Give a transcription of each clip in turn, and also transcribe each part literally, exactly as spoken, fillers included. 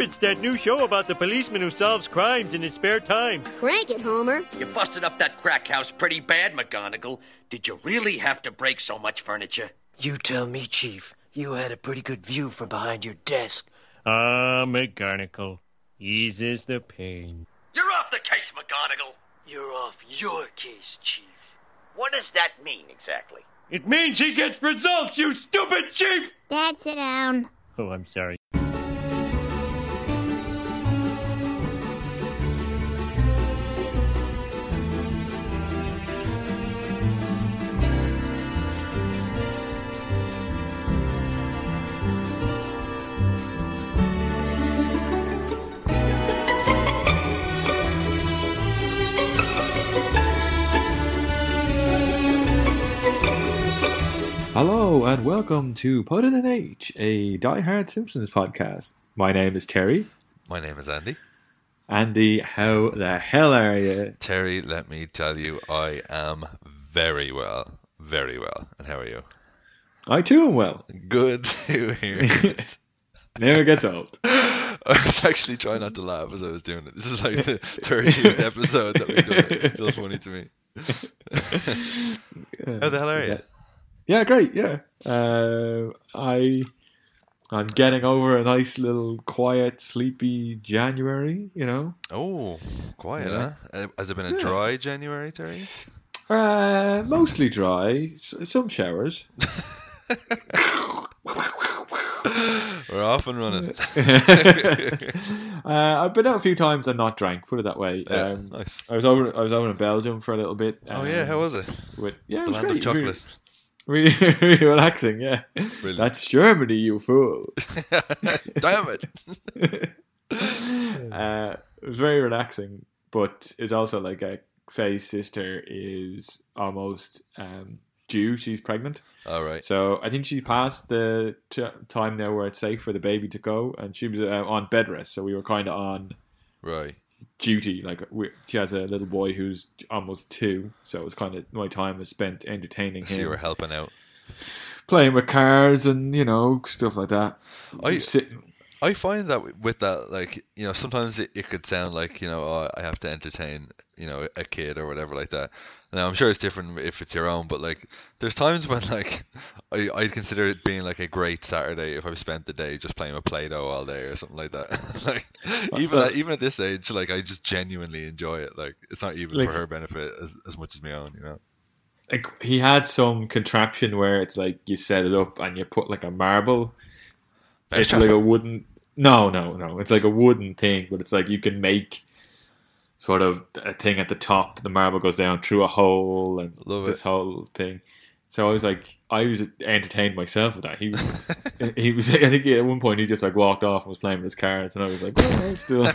it's that new show about the policeman who solves crimes in his spare time. Crank it, Homer. You busted up that crack house pretty bad, McGonagall. Did you really have to break so much furniture? You tell me, Chief. You had a pretty good view from behind your desk. Ah, McGonagall, eases the pain. You're off the case, McGonagall. You're off your case, Chief. What does that mean, exactly? It means he gets results, you stupid chief! Dad, sit down. Oh, I'm sorry. Hello and welcome to Put in an H, a Die Hard Simpsons podcast. My name is Terry. My name is Andy. Andy, how the hell are you? Terry, let me tell you, I am very well. Very well. And how are you? I too am well. Good to hear it. Never gets old. I was actually trying not to laugh as I was doing it. This is like the thirteenth episode that we've done. It's still funny to me. How the hell are Is you? that- Yeah, great. Yeah, uh, I I'm getting over a nice little quiet, sleepy January. You know, Oh, quiet, Yeah. huh? Uh, Has it been a Yeah. dry January, Terry? uh, mostly dry. S- some showers. We're off and running. uh, I've been out a few times and not drank. Put it that way. Yeah, Um, nice. I was over. I was over in Belgium for a little bit. Oh yeah, um, how was it? With, yeah, it The was land great. of chocolate. Really, really, really relaxing. Yeah, Brilliant. that's Germany, you fool. Damn it. uh, it was very relaxing, but it's also like a Faye's sister is almost um, due. She's pregnant, All right. so I think she passed the t- time now where it's safe for the baby to go, and she was uh, on bed rest. So we were kind of on Right. duty. Like we, she has a little boy who's almost two, so it was kind of my time was spent entertaining So him, you were helping out. playing with cars and you know stuff like that. I- Sitting. I find that with that, like, you know, sometimes it, it could sound like, you know, oh, I have to entertain, you know, a kid or whatever like that. Now, I'm sure it's different if it's your own, but, like, there's times when, like, I, I'd consider it being, like, a great Saturday if I've spent the day just playing with Play-Doh all day or something like that. Like, even at, even at this age, like, I just genuinely enjoy it. Like, it's not even Like- for her benefit as, as much as my own, you know? Like he had some contraption where it's like you set it up and you put like a marble. It's Bench like a top. wooden. No, no, no. It's like a wooden thing, but it's like you can make sort of a thing at the top. The marble goes down through a hole and Love this it. whole thing. So I was like, I was entertained myself with that. He, he was. I think at one point he just like walked off and was playing with his cars, and I was like, well, I'm still,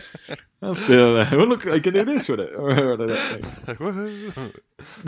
I'm still. Uh, well, look, I can do this with it. Or, or that, Like, woohoo. like.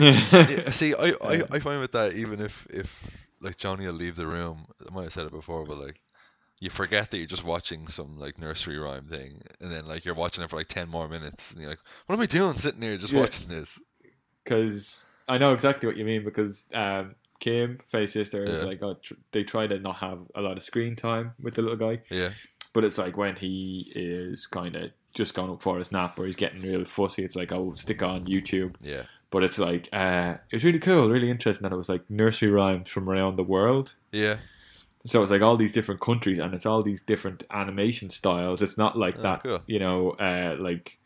Yeah, see, I, I, I find with that, even if, if like Johnny will leave the room, I might have said it before, but like you forget that you're just watching some like nursery rhyme thing, and then like you're watching it for like ten more minutes, and you're like, what am I doing sitting here just Yeah. watching this? Because I know exactly what you mean. Because um, Kim, Faye's sister, is Yeah. like, oh, tr- they try to not have a lot of screen time with the little guy. Yeah, But it's like when he is kind of just going up for his nap or he's getting real fussy, it's like, oh, stick on YouTube. yeah, But it's like, uh, it was really cool, really interesting that it was like nursery rhymes from around the world. yeah. So it's like all these different countries and it's all these different animation styles. It's not like Oh, that, cool. you know, uh, like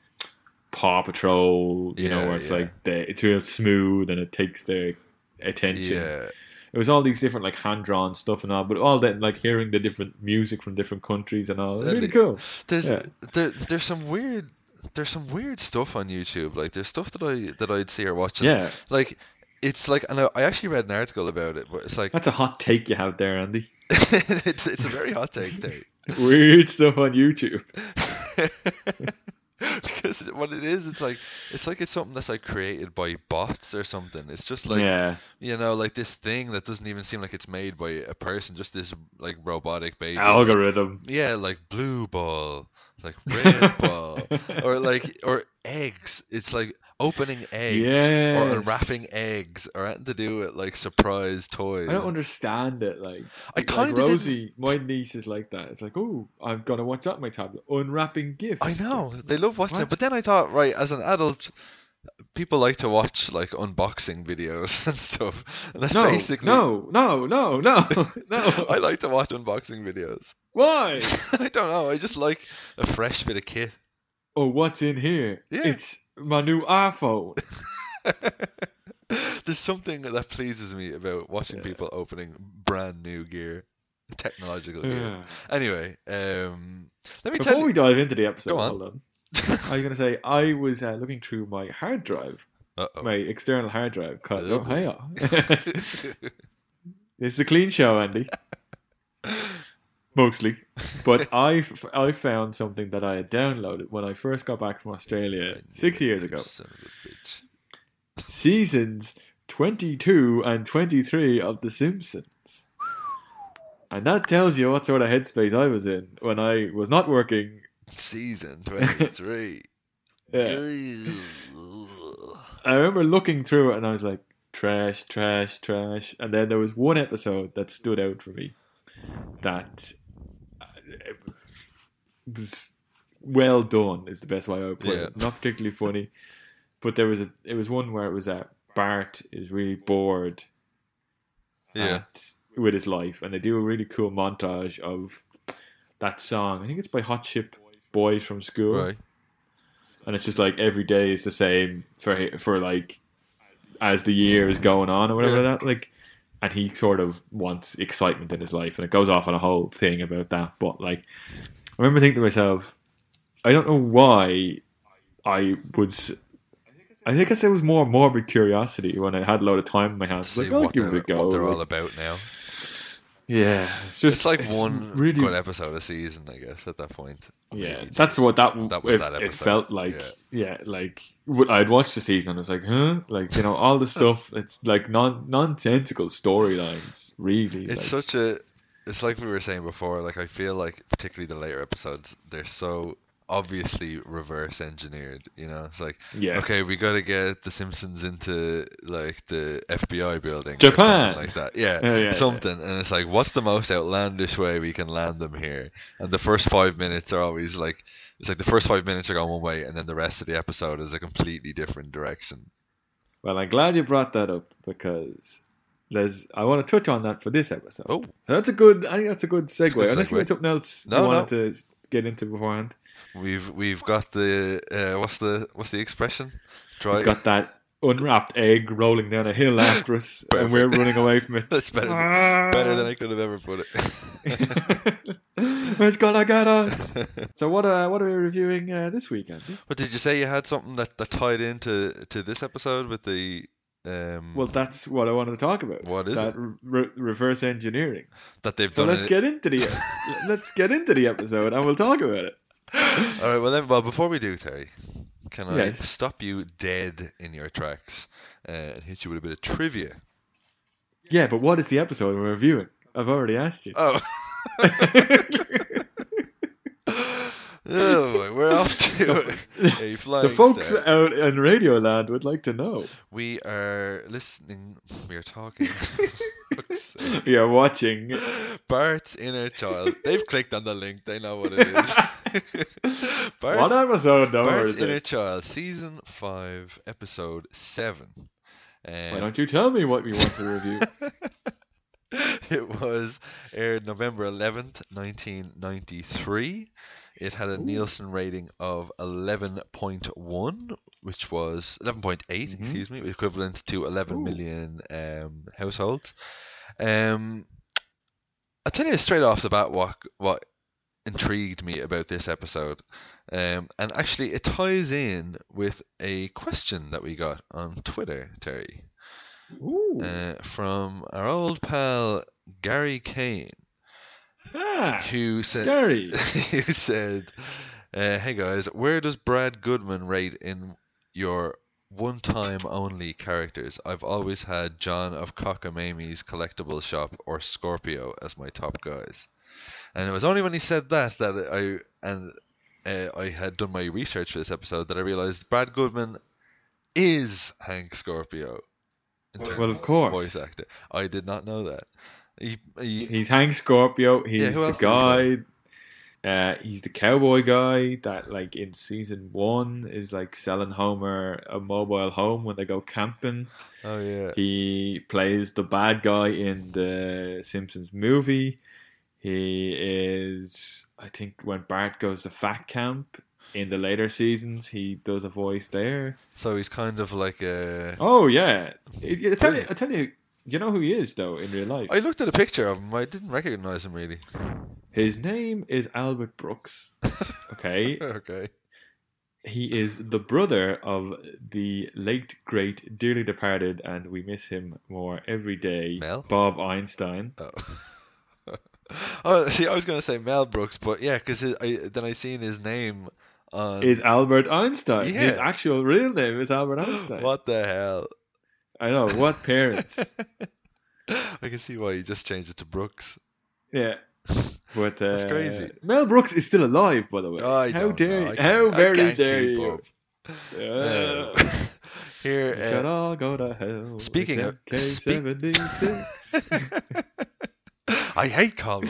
Paw Patrol, you know, Yeah, where it's yeah. like the, it's real smooth and it takes the attention. Yeah, It was all these different like hand drawn stuff and all, but all that like hearing the different music from different countries and all. It was really cool. there's Yeah. there there's some weird there's some weird stuff on YouTube. Like there's stuff that I that I'd see her watching. Yeah, Like it's like, and I, I actually read an article about it, but it's like that's a hot take you have there, Andy. it's it's a very hot take there. Weird stuff on YouTube. Because what it is, it's like it's like it's something that's like created by bots or something. It's just like, yeah, you know, like this thing that doesn't even seem like it's made by a person, just this like robotic baby. algorithm. Yeah, like blue ball, Like red ball, or like or eggs. It's like opening eggs or Yes. unwrapping eggs, or anything to do with like surprise toys. I don't understand it. Like, I like kinda didn't- Rosie, my niece is like that. It's like, oh, I'm gonna watch that on my tablet, unwrapping gifts. I know they love watching What? it, but then I thought, right, as an adult, people like to watch like unboxing videos and stuff. And that's No, basically no, no, no, no, no. I like to watch unboxing videos. Why? I don't know. I just like a fresh bit of kit. Oh, what's in here? Yeah. It's my new iPhone. There's something that pleases me about watching Yeah. people opening brand new gear, technological gear. Yeah. Anyway, um, let me Before tell we you. dive into the episode, Go on. hold on. I was going to say, I was uh, looking through my hard drive, Uh-oh. my external hard drive. Cause, Oh. oh, hey, it's a clean show, Andy. Mostly. But I, f- I found something that I had downloaded when I first got back from Australia six years ago. Son of a bitch. Seasons twenty-two and twenty-three of The Simpsons. And that tells you what sort of headspace I was in when I was not working. Season twenty-three. Yeah. Ugh. I remember looking through it and I was like, trash, trash, trash. And then there was one episode that stood out for me that uh, it was well done, is the best way I would put Yeah. it. Not particularly funny, but there was a it was one where it was that Bart is really bored Yeah. at, with his life, and they do a really cool montage of that song. I think it's by Hot Chip Boys from School. Right. And it's just like every day is the same for for like as the year is going on or whatever Yeah. that like, and he sort of wants excitement in his life, and it goes off on a whole thing about that. But like, I remember thinking to myself, I don't know why I would. s- I think I said it was more morbid curiosity when I had a load of time in my hands. See Like, I'll what give they're, it a go. what they're all Like, about now. yeah, it's just It's like it's one really good episode a season, I guess, at that point. Yeah, Maybe two. that's what that, That was it, that it episode, felt like. yeah. Yeah, like w- I'd watched the season and I was like, huh? Like, you know, all the stuff, it's like non nonsensical storylines, really. It's like, such a. It's like we were saying before. Like I feel like, particularly the later episodes, they're so obviously reverse engineered. You know, it's like, Yeah. okay, we got to get the Simpsons into like the F B I building, or Japan. something like that. Yeah, Yeah, yeah, something. And it's like, what's the most outlandish way we can land them here? And the first five minutes are always like, it's like the first five minutes are going one way, and then the rest of the episode is a completely different direction. Well, I'm glad you brought that up because there's, I want to touch on that for this episode. Oh, So that's a good, I think that's a good segue. good Unless you segue. had something else No, you no. wanted to get into beforehand. we've we've got the uh, what's the what's the expression? Try. We've got that unwrapped egg rolling down a hill after us and we're Perfect. running away from it. That's better than, better than I could have ever put it. It's gonna get us. So what uh, what are we reviewing uh, this week, Andy? But did you say you had something that, that tied into to this episode with the um Well, that's what I wanted to talk about. What is that it? re- reverse engineering. that they've So done? let's it- get into the let's get into the episode and we'll talk about it. All right. Well, then, well, before we do, Terry, can I Yes. stop you dead in your tracks uh, and hit you with a bit of trivia? Yeah, but what is the episode we're reviewing? I've already asked you. Oh. Oh, we're off to a flying The folks start. out in Radioland would like to know. We are listening. We are talking. Fuck's sake. We are watching. Bart's Inner Child. They've clicked on the link. They know what it is. Bart's, What episode number Bart's is Inner it? Child, season five, episode seven. Why Um, don't you tell me what we want to review? it was aired November eleventh, nineteen ninety-three. It had a Nielsen rating of eleven point one, which was eleven point eight, Mhm. excuse me, equivalent to eleven Ooh. million um, households. Um, I'll tell you straight off the bat what what intrigued me about this episode. Um, and actually, it ties in with a question that we got on Twitter, Terry, Ooh. uh, from our old pal Gary Kane, ah, who said, Gary. who said, uh, "Hey guys, where does Brad Goodman rate in your one-time only characters? I've always had John of Cockamamie's Collectible Shop or Scorpio as my top guys." And it was only when he said that that I and uh, I had done my research for this episode that I realized Brad Goodman is Hank Scorpio. in terms Well, of course. voice actor. I did not know that. He, he, He's Hank Scorpio. He's Yeah, who the else did we guy. Uh, he's the cowboy guy that, like, in season one is like selling Homer a mobile home when they go camping. oh yeah, He plays the bad guy in the Simpsons movie. He is, I think, when Bart goes to fat camp in the later seasons, he does a voice there. so he's kind of like a. Oh yeah, I, I tell you, I tell you, you know who he is though in real life. I looked at a picture of him. I didn't recognize him really. His name is Albert Brooks. Okay, Okay. he is the brother of the late great, dearly departed, and we miss him more every day. Mel? Bob Einstein. Oh. Oh, see, I was gonna say Mel Brooks, but yeah, because I then I seen his name on. Is Albert Einstein. Yeah. His actual real name is Albert Einstein. What the hell? I know, what parents. I can see why you just changed it to Brooks. Yeah. But, uh, That's crazy. Mel Brooks is still alive, by the way. I how don't dare know. I you? can't- How I very can't dare keep you? up. Yeah. Uh, here, We should uh, all go to hell. speaking with of- K speak- seventy-six. I hate Carl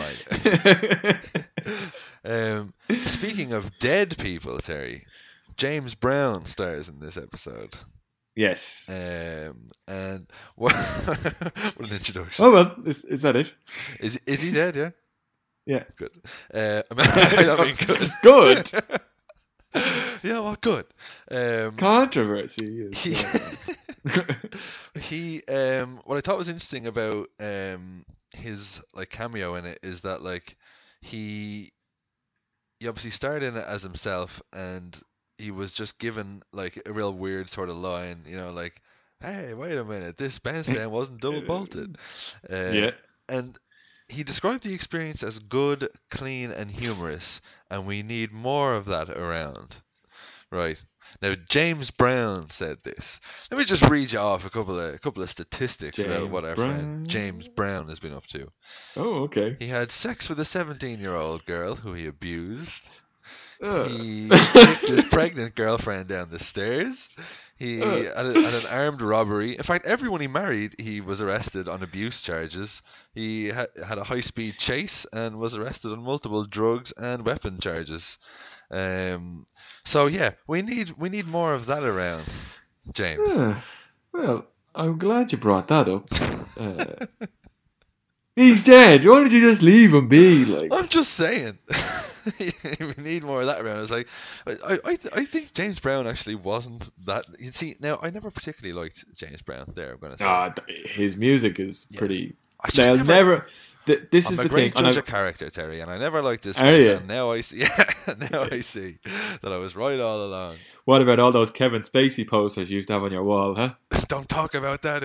um, speaking of dead people, Terry, James Brown stars in this episode. Yes. Um, and what, what an introduction. Oh, well, is, is that it? Is is he dead? Yeah. Yeah. Good. Uh, I, mean, I don't mean good. Good. Yeah, well, good. Um, Controversy. Is, he, uh, he um, what I thought was interesting about um his like cameo in it is that like he he obviously starred in it as himself, and he was just given like a real weird sort of line, you know, like, hey, wait a minute, this bandstand wasn't double bolted. Uh, Yeah. And he described the experience as good, clean, and humorous, and we need more of that around. Right. Now, James Brown said this. Let me just read you off a couple of a couple of statistics about James what our Brown. friend James Brown has been up to. Oh, okay. He had sex with a seventeen-year-old girl who he abused. Uh. He kicked his pregnant girlfriend down the stairs. He Uh. had, a, had an armed robbery. In fact, everyone he married, he was arrested on abuse charges. He had, had a high-speed chase and was arrested on multiple drugs and weapon charges. Um, so yeah, we need we need more of that around, James. Uh, well, I'm glad you brought that up. Uh, he's dead. Why don't you just leave him be? Like, I'm just saying, we need more of that around. It's like, I, I, I think James Brown actually wasn't that. You see, now I never particularly liked James Brown. There, I'm gonna say. ah, th- his music is pretty. I just They'll never- never. th- this I'm is a the great thing. and judge I- of character, Terry, and I never liked this Are face, you? and now I see. Yeah, now I see that I was right all along. What about all those Kevin Spacey posters you used to have on your wall, huh? Don't talk about that,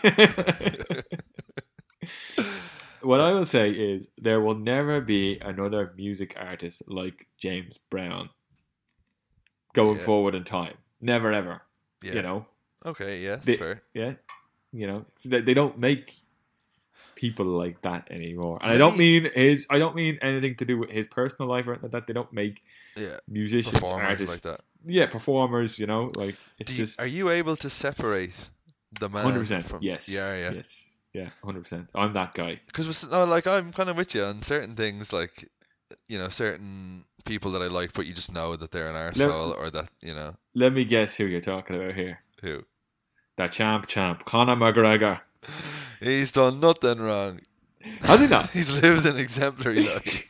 eh? What I will say is there will never be another music artist like James Brown going Yeah. forward in time. Never ever. Yeah. You know. Okay. Yeah. They- fair. Yeah. You know. So they, they don't make people like that anymore. And I Let don't me- mean his. I don't mean anything to do with his personal life or anything like that. They don't make Yeah. musicians, Performers artists, like that. yeah, performers. You know, like it's Do you, just are you able to separate the man hundred percent. from? Yes. Yeah. Yeah. Yes. Yeah. Hundred percent. I'm that guy. Because no, like I'm kind of with you on certain things, like you know, certain people that I like, but you just know that they're an arsehole or that you know Let me guess who you're talking about here. who. That champ, champ, Conor McGregor. He's done nothing wrong. Has he not? He's lived an exemplary life.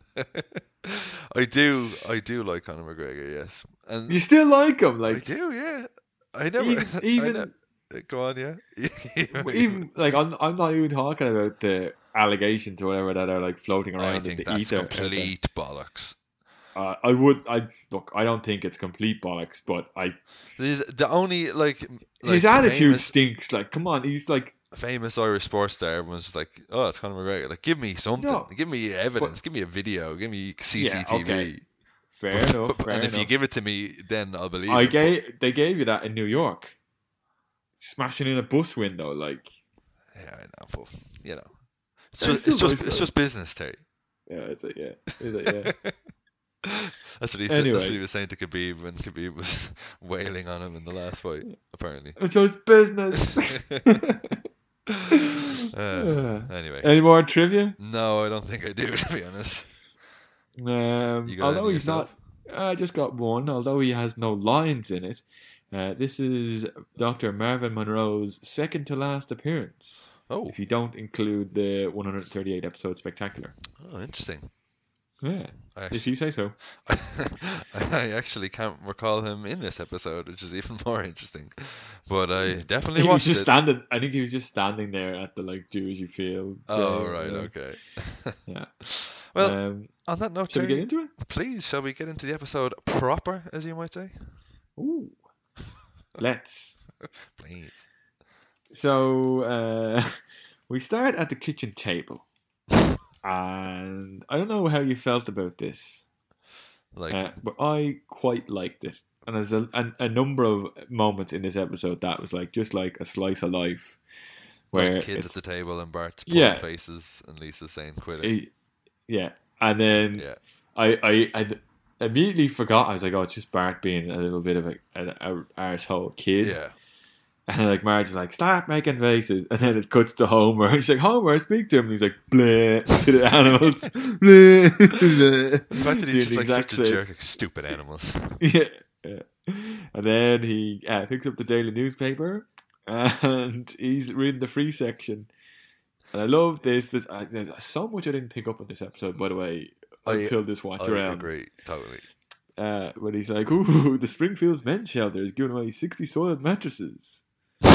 I do, I do like Conor McGregor, yes, and You still like him, I like do, yeah. I never, even, I even, ne- go on, yeah. even like I'm, I'm not even talking about the allegations or whatever that are like floating I around in think the that's ether. complete bollocks. Uh, I would, I look, I don't think it's complete bollocks, but I There's the only like, like his attitude famous, stinks. Like, come on, he's like, famous Irish sports star. Everyone's just like, oh, it's Conor McGregor. Like, give me something. No, give me evidence. give me a video. Give me C C T V. Yeah, okay. fair enough, fair and if enough. you give it to me, then I'll believe I it. gave, they gave you that in New York, smashing in a bus window, like, But, yeah, I know, but you know, it's Yeah, just, he's it's still just, nice it's guy. just business, Terry. yeah, it's like, yeah, it's like, yeah. That's what he said. Anyway. That's what he was saying to Khabib when Khabib was wailing on him in the last fight. Apparently. It's just business. uh, anyway. Any more trivia? No, I don't think I do. To be honest. Um, You got although any he's yourself? not, I just got one. Although he has no lines in it, uh, this is Doctor Marvin Monroe's second to last appearance. Oh. If you don't include the one hundred thirty-eight episode spectacular. Oh, interesting. Yeah, I if actually, you say so. I actually can't recall him in this episode, which is even more interesting. But I definitely He was watched just it. standing. I think he was just standing there at the like "Do as you feel." Oh, day, right, you know. okay. Yeah. Well, um, on that note, shall we get Terry, into it? please, shall we get into the episode proper, as you might say? Ooh. Let's. Please. So uh, we start at the kitchen table, and I don't know how you felt about this, Like, uh, but I quite liked it. And there's a, a a number of moments in this episode that was like just like a slice of life, where like kids it's- at the table and Bart's pulling Yeah. faces and Lisa saying quit it. it- yeah, and then Yeah. I I I immediately forgot. I was like, oh, it's just Bart being a little bit of a a, a arsehole kid. Yeah. And like Marge is like, stop making faces, and then it cuts to Homer. He's like, Homer, speak to him. And he's like, bleh to the animals. Bleh, bleh. The fact that Doing he's just the like exact such a same- jerk, like, stupid animals. Yeah, yeah. And then he uh, picks up the daily newspaper, and he's reading the free section. And I love this. This uh, there's so much I didn't pick up on this episode, by the way, I- until this watch I around. agree, totally. Uh, when he's like, ooh, the Springfields men's shelter is giving away sixty soiled mattresses.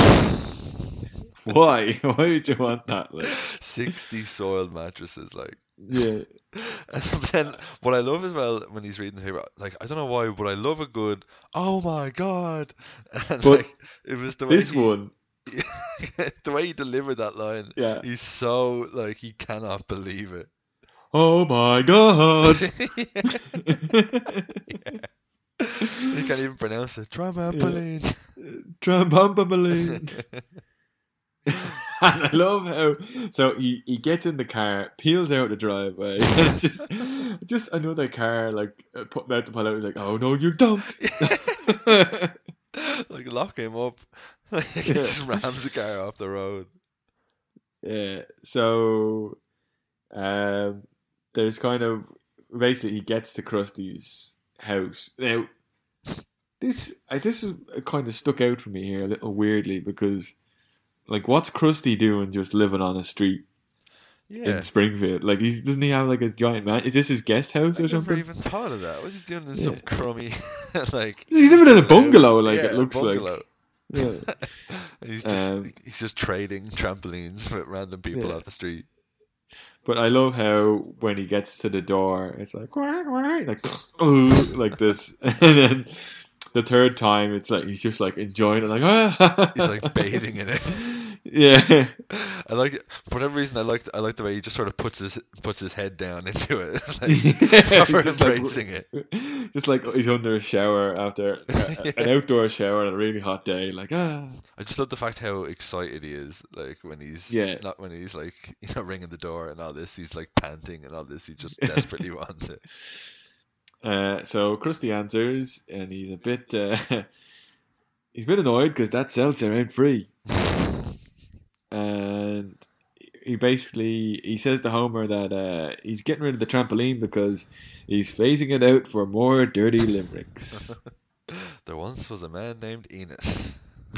Why? Why would you want that? Like, sixty soiled mattresses, like. yeah, And then what I love as well when he's reading the paper, like, I don't know why, but I love a good, oh my god. And But like, it was the way this he, one, the way he delivered that line. yeah. He's so, like, he cannot believe it. Oh my god! He can't even pronounce it. Trampoline. Trampoline. And I love how so he, he gets in the car, peels out the driveway, and it's just just another car like uh, putting out the pull out. He's like, "Oh no, you don't!" Like, lock him up. He just rams the car off the road. Yeah. So, um, there's kind of basically he gets to Krusty's house now. This I, this is kind of stuck out for me here a little weirdly because. Like, what's Krusty doing just living on a street Yeah. in Springfield? Like, he's doesn't he have, like, his giant man? Is this his guest house I or never something? even thought of that. What's he doing in Yeah. some crummy, like... He's living in a bungalow, like, Yeah, it a looks bungalow. like. Yeah. And he's just Um, he's just trading trampolines with random people Yeah. off the street. But I love how when he gets to the door, it's like, quack, quack, like, oh, like this. And then the third time, it's like, he's just, like, enjoying it, like, ah. He's like bathing in it. Yeah. I like it. For whatever reason, I like I like the way he just sort of puts his puts his head down into it, like, Yeah, proper he's just like- embracing it. Just like he's under a shower after a, Yeah. an outdoor shower on a really hot day, like, ah. I just love the fact how excited he is, like when he's Yeah. not when he's like you know ringing the door and all this. He's like panting and all this. He just desperately wants it. Uh, so Krusty answers, and he's a bit uh, he's a bit annoyed because that seltzer ain't free. And he basically he says to Homer that uh, he's getting rid of the trampoline because he's phasing it out for more dirty limericks. There once was a man named Enos.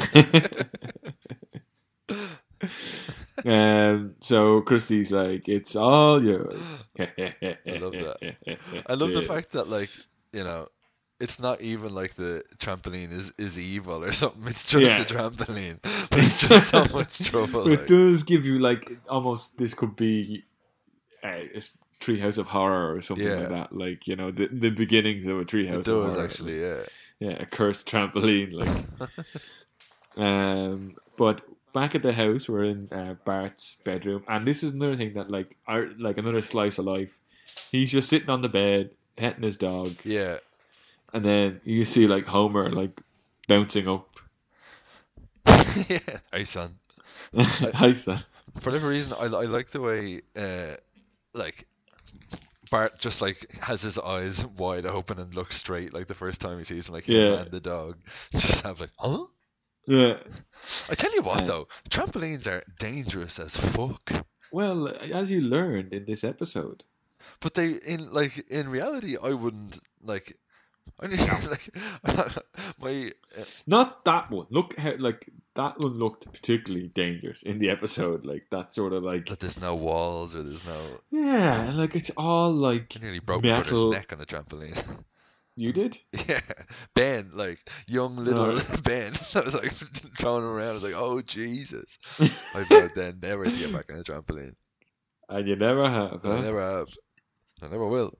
um, so Krusty's like, it's all yours. I love that. I love the fact that, like, you know, it's not even like the trampoline is, is evil or something. It's just Yeah. a trampoline, but it's just so much trouble. But it Like. does give you like almost this could be uh, a Treehouse of Horror or something Yeah. like that. Like, you know, the the beginnings of a Treehouse It of does Horror. actually, yeah. Yeah, a cursed trampoline. Like, um, but back at the house, we're in uh, Bart's bedroom, and this is another thing that like, our, like another slice of life. He's just sitting on the bed, petting his dog, Yeah. and then you see like Homer like bouncing up. Yeah. Hey, son. Hi, son. For whatever reason, I, I like the way, uh, like, Bart just like has his eyes wide open and looks straight like the first time he sees him, like him Yeah. and the dog. Just have like, huh? Yeah. I tell you what Uh, though, trampolines are dangerous as fuck. Well, as you learned in this episode. But they in like in reality, I wouldn't like. I need, like my uh, Not that one. Look how like that one looked particularly dangerous in the episode. Like that sort of like that there's no walls or there's no. yeah, like it's all like I nearly broke my brother's metal. neck on a trampoline. You did? Yeah, Ben, like young little No. Ben. I was like throwing him around. I was like, oh Jesus! I vowed then never to get back on a trampoline. And you never have, I huh? never have. I never will.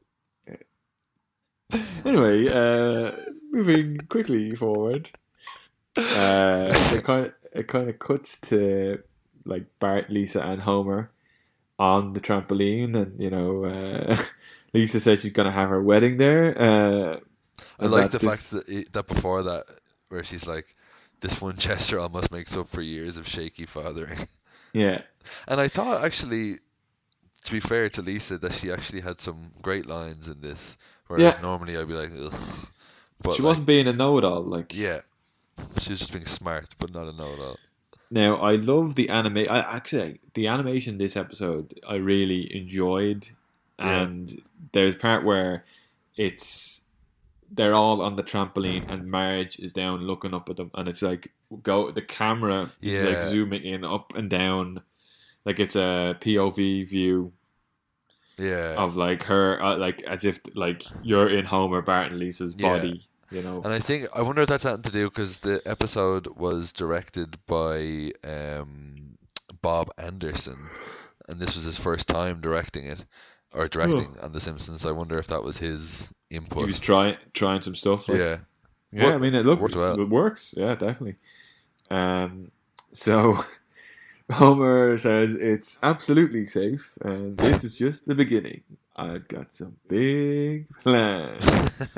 Anyway, uh, moving quickly forward, uh, it kind of, it kind of cuts to like Bart, Lisa, and Homer on the trampoline, and you know, uh, Lisa said she's gonna have her wedding there. Uh, I and like that the this- fact that it, that before that, where she's like, this one gesture almost makes up for years of shaky fathering. yeah, And I thought actually, to be fair to Lisa, that she actually had some great lines in this. Whereas Yeah. normally I'd be like, ugh. But she like, wasn't being a know-it-all. Like, yeah, she was just being smart, but not a know-it-all. now I love the anime. I actually the animation this episode I really enjoyed, Yeah. and there's a part where it's they're all on the trampoline and Marge is down looking up at them, and it's like go the camera is like Yeah. zooming in up and down, like it's a P O V view Yeah. of like her, uh, like as if like you're in Homer, Bart, and Lisa's Yeah. body, you know. And I think I wonder if that's something to do because the episode was directed by um, Bob Anderson, and this was his first time directing it or directing on The Simpsons. I wonder if that was his He input. was trying trying some stuff. Like, yeah, Yeah, Work- I mean, it look worked well. it works. Yeah, definitely. Um, so Homer says it's absolutely safe, and this is just the beginning. I've got some big plans.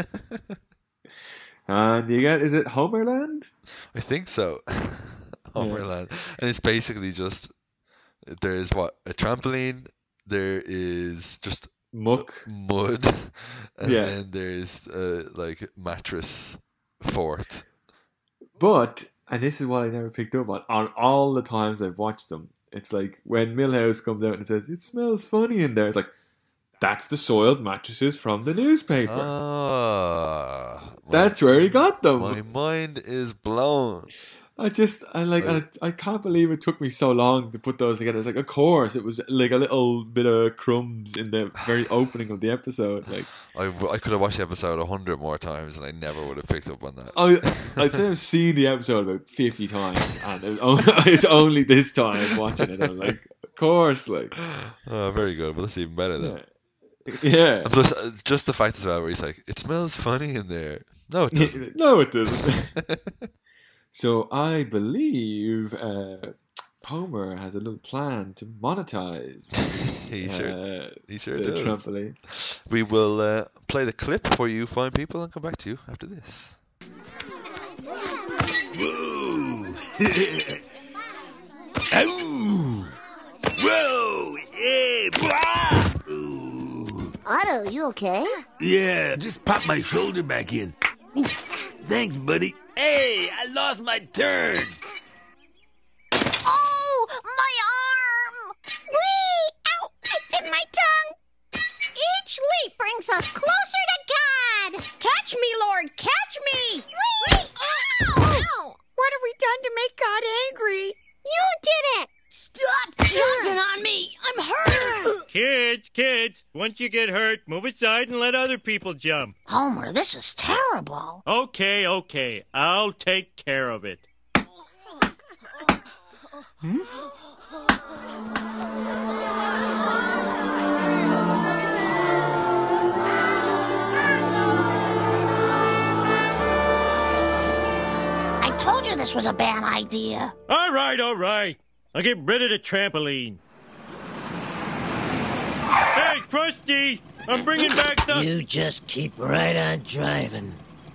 And you get, is it Homerland? I think so. Homerland, and it's basically just there's what a trampoline. There is just Muck. mud, and Yeah. then there's uh, like mattress fort. But, and this is what I never picked up on, on all the times I've watched them, it's like when Milhouse comes out and says, it smells funny in there, it's like, that's the soiled mattresses from the newspaper. Ah, my- That's where he got them. My mind is blown. I just, I like, Right. I, I can't believe it took me so long to put those together. It's like, of course, it was like a little bit of crumbs in the very opening of the episode. Like, I, w- I could have watched the episode a hundred more times and I never would have picked up on that. I, I'd say I've seen the episode about fifty times, and it was only, it's only this time watching it. I'm like, of course, like, Oh, very good. But that's even better then. yeah, yeah. And plus, uh, just the fact as well where he's like, it smells funny in there. No, it doesn't. No, it doesn't. So I believe uh, Homer has a little plan to monetize he sure, uh, he sure the does. trampoline. We will uh, play the clip for you fine people and come back to you after this. Whoa! Ow! Whoa! Yeah! Blah! Ooh. Otto, you okay? Yeah, just pop my shoulder back in. Ooh. Thanks, buddy. Hey, I lost my turn. Oh, my arm! Whee! Ow! I bit my tongue! Each leap brings us closer to God! Catch me, Lord! Catch me! Whee! Ow! Ow! What have we done to make God angry? You did it! Stop jumping on me! I'm hurt! Kids, kids, once you get hurt, move aside and let other people jump. Homer, this is terrible. Okay, okay, I'll take care of it. I told you this was a bad idea. All right, all right. I'll get rid of the trampoline. Hey, Krusty, I'm bringing back the... You just keep right on driving.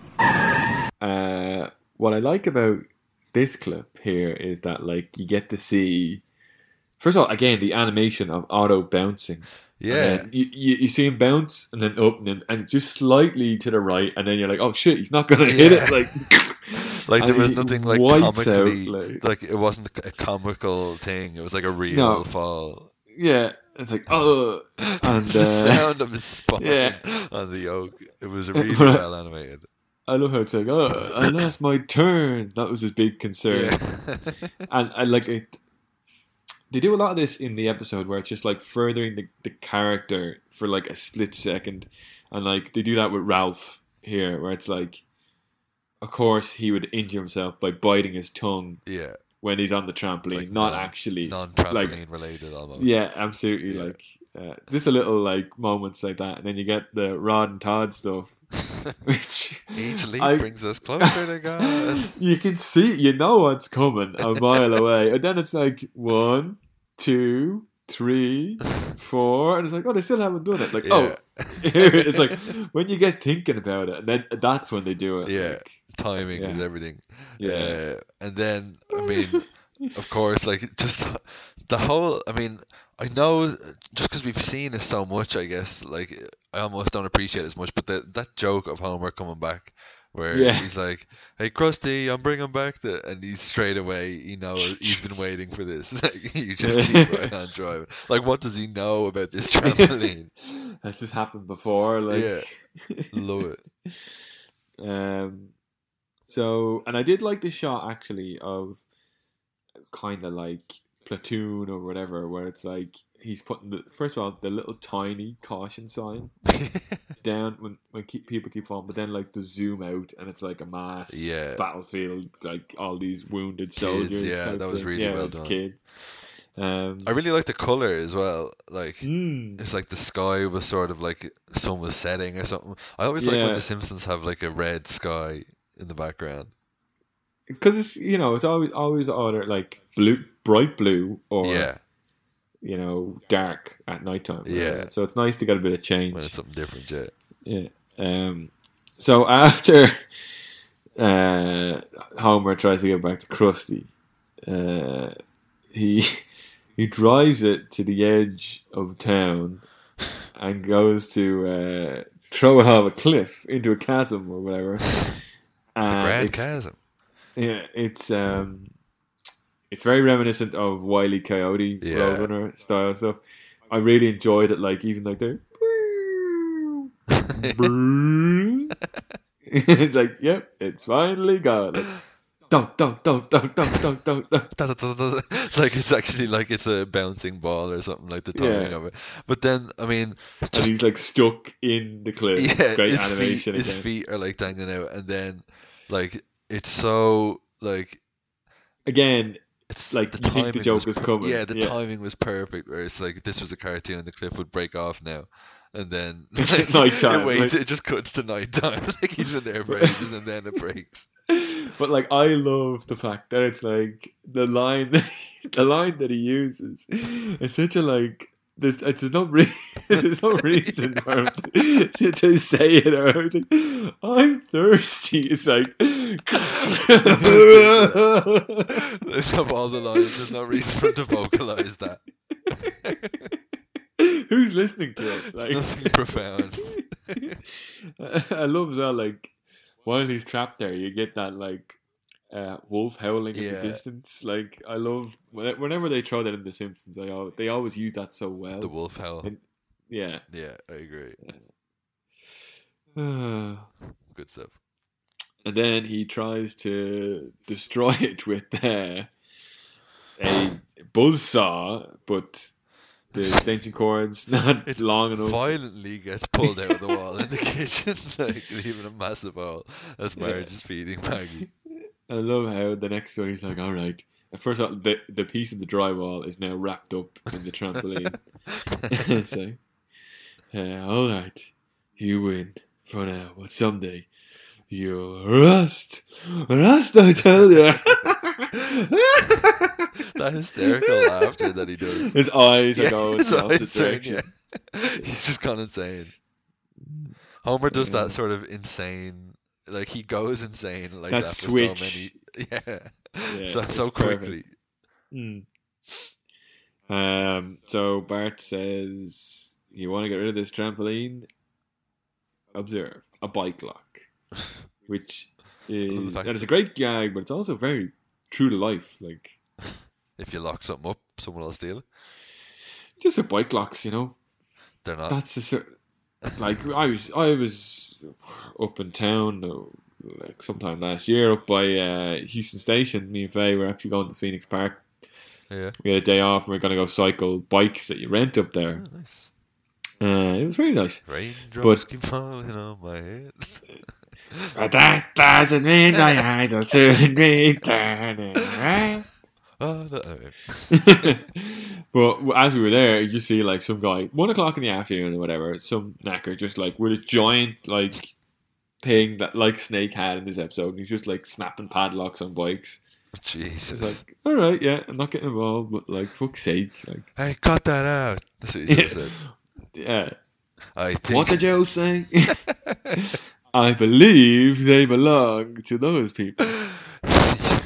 Uh, what I like about this clip here is that like you get to see, first of all, again the animation of Otto bouncing. Yeah. And you, you you see him bounce and then up and then and just slightly to the right, and then you're like, oh shit, he's not gonna hit Yeah. it. Like, Like there and was he nothing like wipes comically, out, like- like it wasn't a comical thing. It was like a real No. fall. yeah, it's like oh, and the uh, sound of his spine yeah. on the oak. It was really Right. well animated. I love how it's like, oh, I lost my turn. That was his big concern. Yeah. And I like it. They do a lot of this in the episode where it's just like furthering the, the character for like a split second, and like they do that with Ralph here, where it's like, of course he would injure himself by biting his tongue Yeah. when he's on the trampoline, Like not non- actually Non-trampoline like related almost. yeah, absolutely Yeah. like uh, just a little like moments like that, and then you get the Rod and Todd stuff, which Each leap I- brings us closer to God. you can see, you know what's coming a mile away, and then it's like one, two, three, four, and it's like, oh, they still haven't done it. Like, Yeah. oh, it's like when you get thinking about it, and then that's when they do it. Yeah. like, Timing Yeah. and everything. yeah, Uh, and then, I mean, of course, like, just the whole, I mean, I know just because we've seen it so much, I guess, like, I almost don't appreciate it as much, but the, that joke of Homer coming back, where Yeah. he's like, hey, Krusty, I'm bringing back the, and he's straight away, you know, he's been waiting for this. Like, you just keep right on driving. Like, what does he know about this trampoline? has this happened before? Like, Yeah. Love it. Um, so, and I did like the shot actually of kind of like Platoon or whatever, where it's like he's putting the first of all the little tiny caution sign down when when keep, people keep falling, but then like the zoom out and it's like a mass Yeah. battlefield, like all these wounded Kids, soldiers. yeah, type that was thing. really yeah, well it's done. kids. Um, I really like the color as well. Like, mm, it's like the sky was sort of like sun was setting or something. I always like when Yeah. the Simpsons have like a red sky in the background. because it's you know it's always always either like blue, bright blue, or Yeah, you know dark at nighttime. Yeah. so it's nice to get a bit of change. when it's something different. Yeah, Yeah. Um. So after uh, Homer tries to get back to Krusty, uh, he he drives it to the edge of town and goes to uh, throw it off a cliff into a chasm or whatever. And Grand it's, Chasm. yeah, it's um, it's very reminiscent of Wile E. Coyote Yeah. Roadrunner style stuff. I really enjoyed it. Like even like the. It's like, yep, it's finally gone. Like, don't, don't, don't, don't, don't, don't, don't, don't. Da, da, da, da, da. Like it's actually like it's a bouncing ball or something, like the timing Yeah. of it. But then, I mean, And just he's like stuck in the cliff. yeah, Great his animation feet, his again. feet are like dangling out, and then like it's so like Again, it's like, the you think the timing joke was coming. Yeah, the Yeah. timing was perfect. Where it's like this was a cartoon, the cliff would break off now, and then It's like, nighttime, It waits. like- It just cuts to nighttime. Like he's been there for ages, and then it breaks. but like I love the fact that it's like the line, the line that he uses. It's such a like. There's, there's no re- there's no reason for him to, to, to say it. Or I was like, I'm thirsty. It's like, Of all the lines, there's no reason for him to vocalize that. who's listening to it? Like, Nothing profound. I love as well, like, while he's trapped there, you get that, like, uh, wolf howling in Yeah. the distance. Like, I love, whenever they throw that in The Simpsons, I al- they always use that so well. The wolf howl. And- Yeah. Yeah, I agree. And Good stuff. then he tries to destroy it with uh, a buzzsaw, but the extension cord's not It long enough. Violently gets pulled out of the wall in the kitchen, like leaving a massive hole as Marge is feeding Maggie. I love how the next one he's like, all right. At first, of all, the the piece of the drywall is now wrapped up in the trampoline. It's like, uh, all right, you win for now, but someday you'll rust, rust. I tell you. That hysterical laughter that he does. His eyes are Yeah, going his in the opposite eyes turn, direction. yeah. He's just gone insane. Homer does Yeah. that sort of insane, like he goes insane like That that, for switch. so many, yeah, Yeah, so so it's perfect. quickly. Mm. Um. So Bart says you want to get rid of this trampoline? Observe a bike lock, which is and it's a great gag, but it's also very true to life. Like, if you lock something up, someone will steal it. Just with bike locks, you know. They're not. That's a cer- like I was I was up in town uh, like sometime last year up by uh, Houston Station. Me and Faye were actually going to Phoenix Park. Yeah. We had a day off and we are going to go cycle bikes that you rent up there. Oh, nice. Uh, it was very nice. Raindrops keep falling on my head. But that doesn't mean my eyes will soon be turning right. Oh, no. But as we were there, you just see like some guy, one o'clock in the afternoon or whatever, some knacker just like with a giant like thing that like Snake had in this episode. And he's just like snapping padlocks on bikes. Jesus. It's like, all right, yeah, I'm not getting involved, but like, fuck's sake, like, hey, cut that out. That's what you just said. Yeah. I think. What did Joe say? I believe they belong to those people. I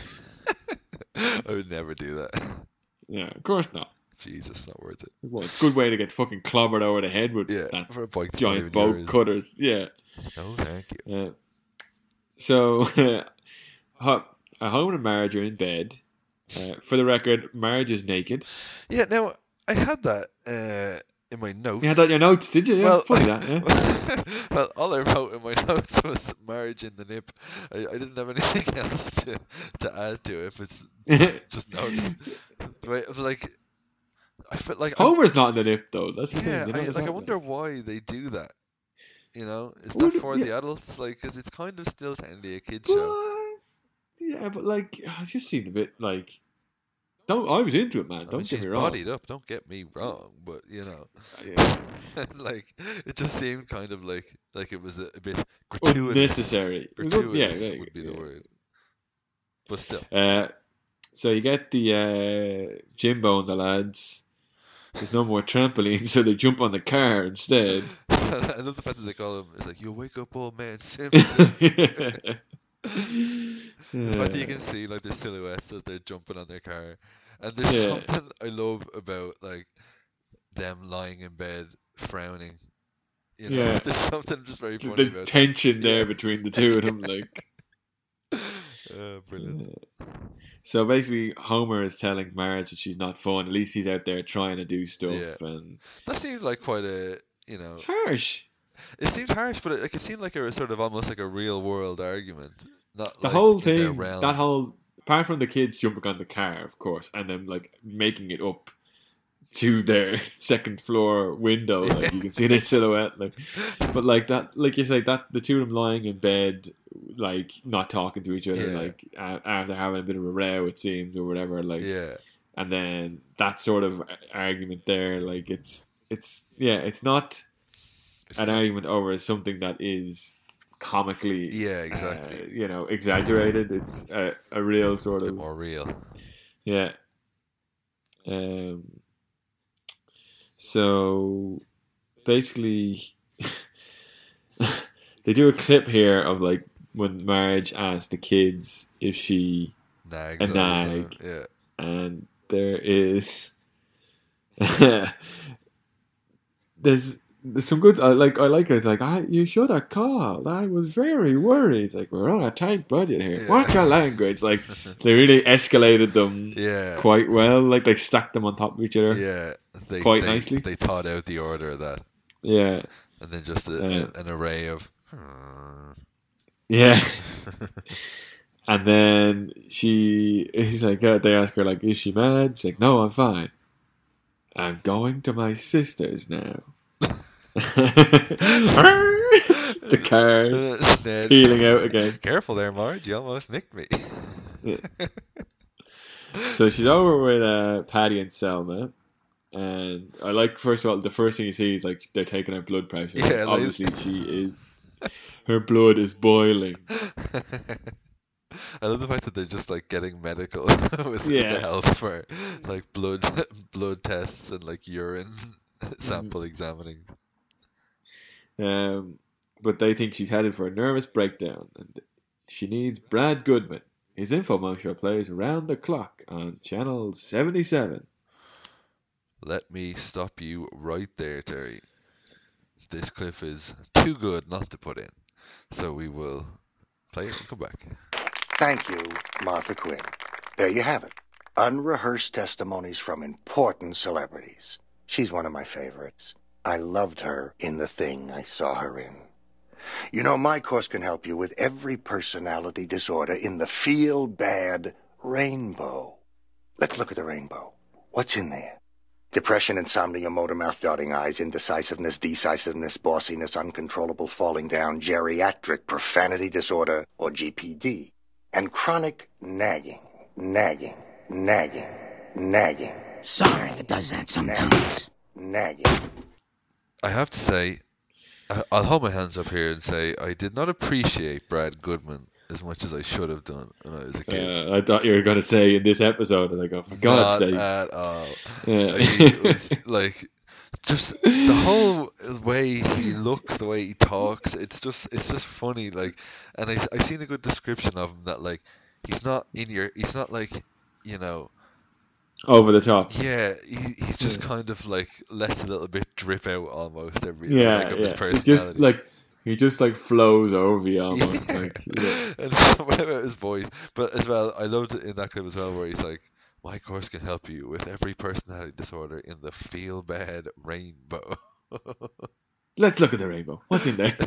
would never do that. Yeah, of course not. Jesus, not worth it. Well, it's a good way to get fucking clobbered over the head with Yeah, that for a bike that's not giant even bolt yours. cutters. Yeah. No, thank you. Uh, so, Ho- Homer and Marge are in bed. Uh, for the record, Marge is naked. Yeah, now, I had that uh, in my notes. You had that in your notes, did you? Yeah, Well, funny that, yeah. well, all I wrote in my notes was Marge in the nip. I, I didn't have anything else to, to add to it, but just, just noticed. The way it was like, I felt like Homer's not in the nip, though. That's the yeah, thing. You know, I, it's like I not wonder why they do that. You know, is Well, that for yeah. the adults? Like, because it's kind of still technically a kids What? show. Yeah, but like, it just seemed a bit like. Don't. I was into it, man. I Don't mean, get she's me wrong. bodied up. Don't get me wrong, but you know, Yeah. like it just seemed kind of like like it was a, a bit gratuitous. Unnecessary. It was un- Gratuitous yeah, yeah, would be yeah. the word. But still, Uh, so you get the uh, Jimbo and the lads. There's no more trampoline, so they jump on the car instead. I love the fact that they call him. It's like you wake up, old man Simpson. The fact that you can see like their silhouettes as they're jumping on their car, and there's Yeah. something I love about like them lying in bed frowning. You know, Yeah. there's something just very the funny the about tension there Yeah. between the two of them, like. Uh, brilliant. So basically, Homer is telling Marge that she's not fun. At least he's out there trying to do stuff, Yeah. and That seemed like quite a you know. it's harsh. It seemed harsh, but it, like it seemed like a sort of almost like a real world argument. Not The like whole in their thing, realm. that whole, apart from the kids jumping on the car, of course, and then like making it up to their second floor window, like you can see their silhouette, like, but like that, like you say, that the two of them lying in bed, like not talking to each other, Yeah. like uh, after having a bit of a row, it seems, or whatever, like, Yeah. and then that sort of argument there, like it's it's yeah, it's not It's an not- argument over something that is comically, Yeah, exactly. uh, you know, exaggerated. It's a, a real sort a bit of, more real. yeah. Um. So basically, they do a clip here of like when Marge asked the kids if she, Nags A all the time. nag. Yeah. and there is, there's. There's some good. I like. I like it. It's like I. You should have called. I was very worried. It's like we're on a tight budget here. Yeah. Watch your language. Like they really escalated them Yeah. quite well. Like they stacked them on top of each other. Yeah. They, Quite they, nicely. They thought out the order of that. Yeah. And then just a, Yeah. a, an array of. Yeah. And then she. He's like. Uh, they ask her like, "Is she mad?" She's like, "No, I'm fine. I'm going to my sister's now." The car Ned. peeling out again. Careful there, Marge. You almost nicked me. So she's over with uh, Patty and Selma, and I like first of all the first thing you see is like they're taking her blood pressure. Yeah, like- Obviously she is. Her blood is boiling. I love the fact that they're just like getting medical with Yeah. the help for like blood blood tests and like urine sample examining. Um, but they think she's headed for a nervous breakdown, and she needs Brad Goodman. His Infomo show plays around the clock on channel seventy-seven. Let me stop you right there, Terry. this clip is too good not to put in. So we will play it and come back. Thank you, Martha Quinn. There you have it. Unrehearsed testimonies from important celebrities. She's one of my favorites. I loved her in The Thing I Saw Her In. You know, my course can help you with every personality disorder in the feel-bad rainbow. Let's look at the rainbow. What's in there? Depression, insomnia, motor mouth, darting eyes, indecisiveness, decisiveness, bossiness, uncontrollable falling down, geriatric profanity disorder, or G P D. And chronic nagging, nagging, nagging, nagging. Sorry, it does that sometimes. Nagging. I have to say, I- I'll hold my hands up here and say I did not appreciate Brad Goodman as much as I should have done when I was a kid. Uh, I thought you were going to say in this episode, and I go, for God's Not sake. at all. Yeah. He was like, just the whole way he looks, the way he talks, it's just it's just funny. Like, and I I seen a good description of him that like he's not in your, he's not like, you know, Over the top. yeah, he he's just kind of like lets a little bit drip out almost every Yeah, like, of yeah. his He personality. just like he just like flows over you almost. Yeah. Like, yeah. And something about his voice, but as well, I loved it in that clip as well, where he's like, "My course can help you with every personality disorder in the feel bad rainbow." Let's look at the rainbow. What's in there?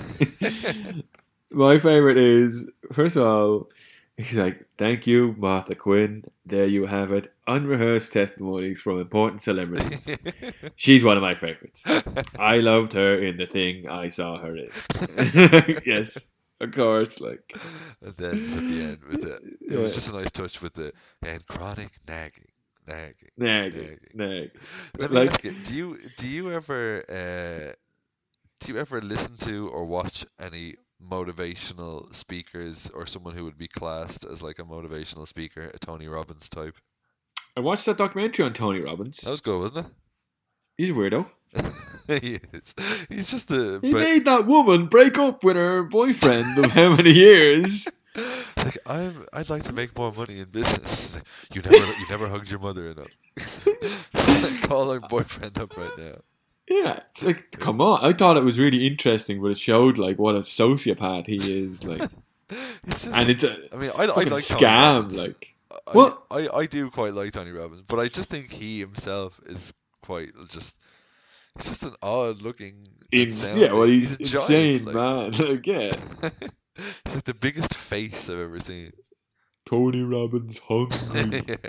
My favorite is, first of all, he's like, "Thank you, Martha Quinn. There you have it. Unrehearsed testimonies from important celebrities." She's one of my favorites. I loved her in The Thing I Saw Her In. Yes, of course. Like, And then just at the end with the, it was Yeah. just a nice touch with the and chronic nagging, nagging, nag, nag. Let me Like- ask you: Do you do you ever uh, do you ever listen to or watch any motivational speakers or someone who would be classed as like a motivational speaker, a Tony Robbins type? I watched that documentary on Tony Robbins. That was good, wasn't He's a weirdo. it? he is. He's just a. He but- made that woman break up with her boyfriend of how many years? Like I'm, I'd like to make more money in business. You never, you never hugged your mother enough. Call her boyfriend up right now. Yeah, it's like, come on. I thought it was really interesting, but it showed like what a sociopath he is. Like, It's just, and it's a I mean, I, I fucking like Tony scam. Robbins. Like, I, What? I, I do quite like Tony Robbins, but I just think he himself is quite just. He's just an odd-looking. in, sounding- yeah, well, he's a insane, giant, like- man. Like, yeah, He's like the biggest face I've ever seen. Tony Robbins hungry. Yeah.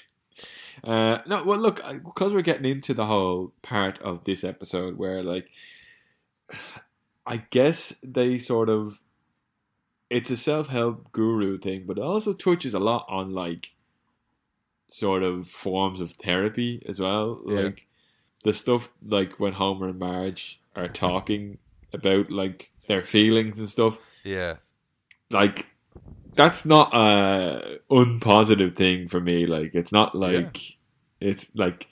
Uh, no, well, look, because we're getting into the whole part of this episode where, like, I guess they sort of, it's a self-help guru thing, but it also touches a lot on, like, sort of forms of therapy as well. Yeah. Like, the stuff, like, when Homer and Marge are talking about, like, their feelings and stuff, Yeah. like, that's not a unpositive thing for me. Like, it's not like it's like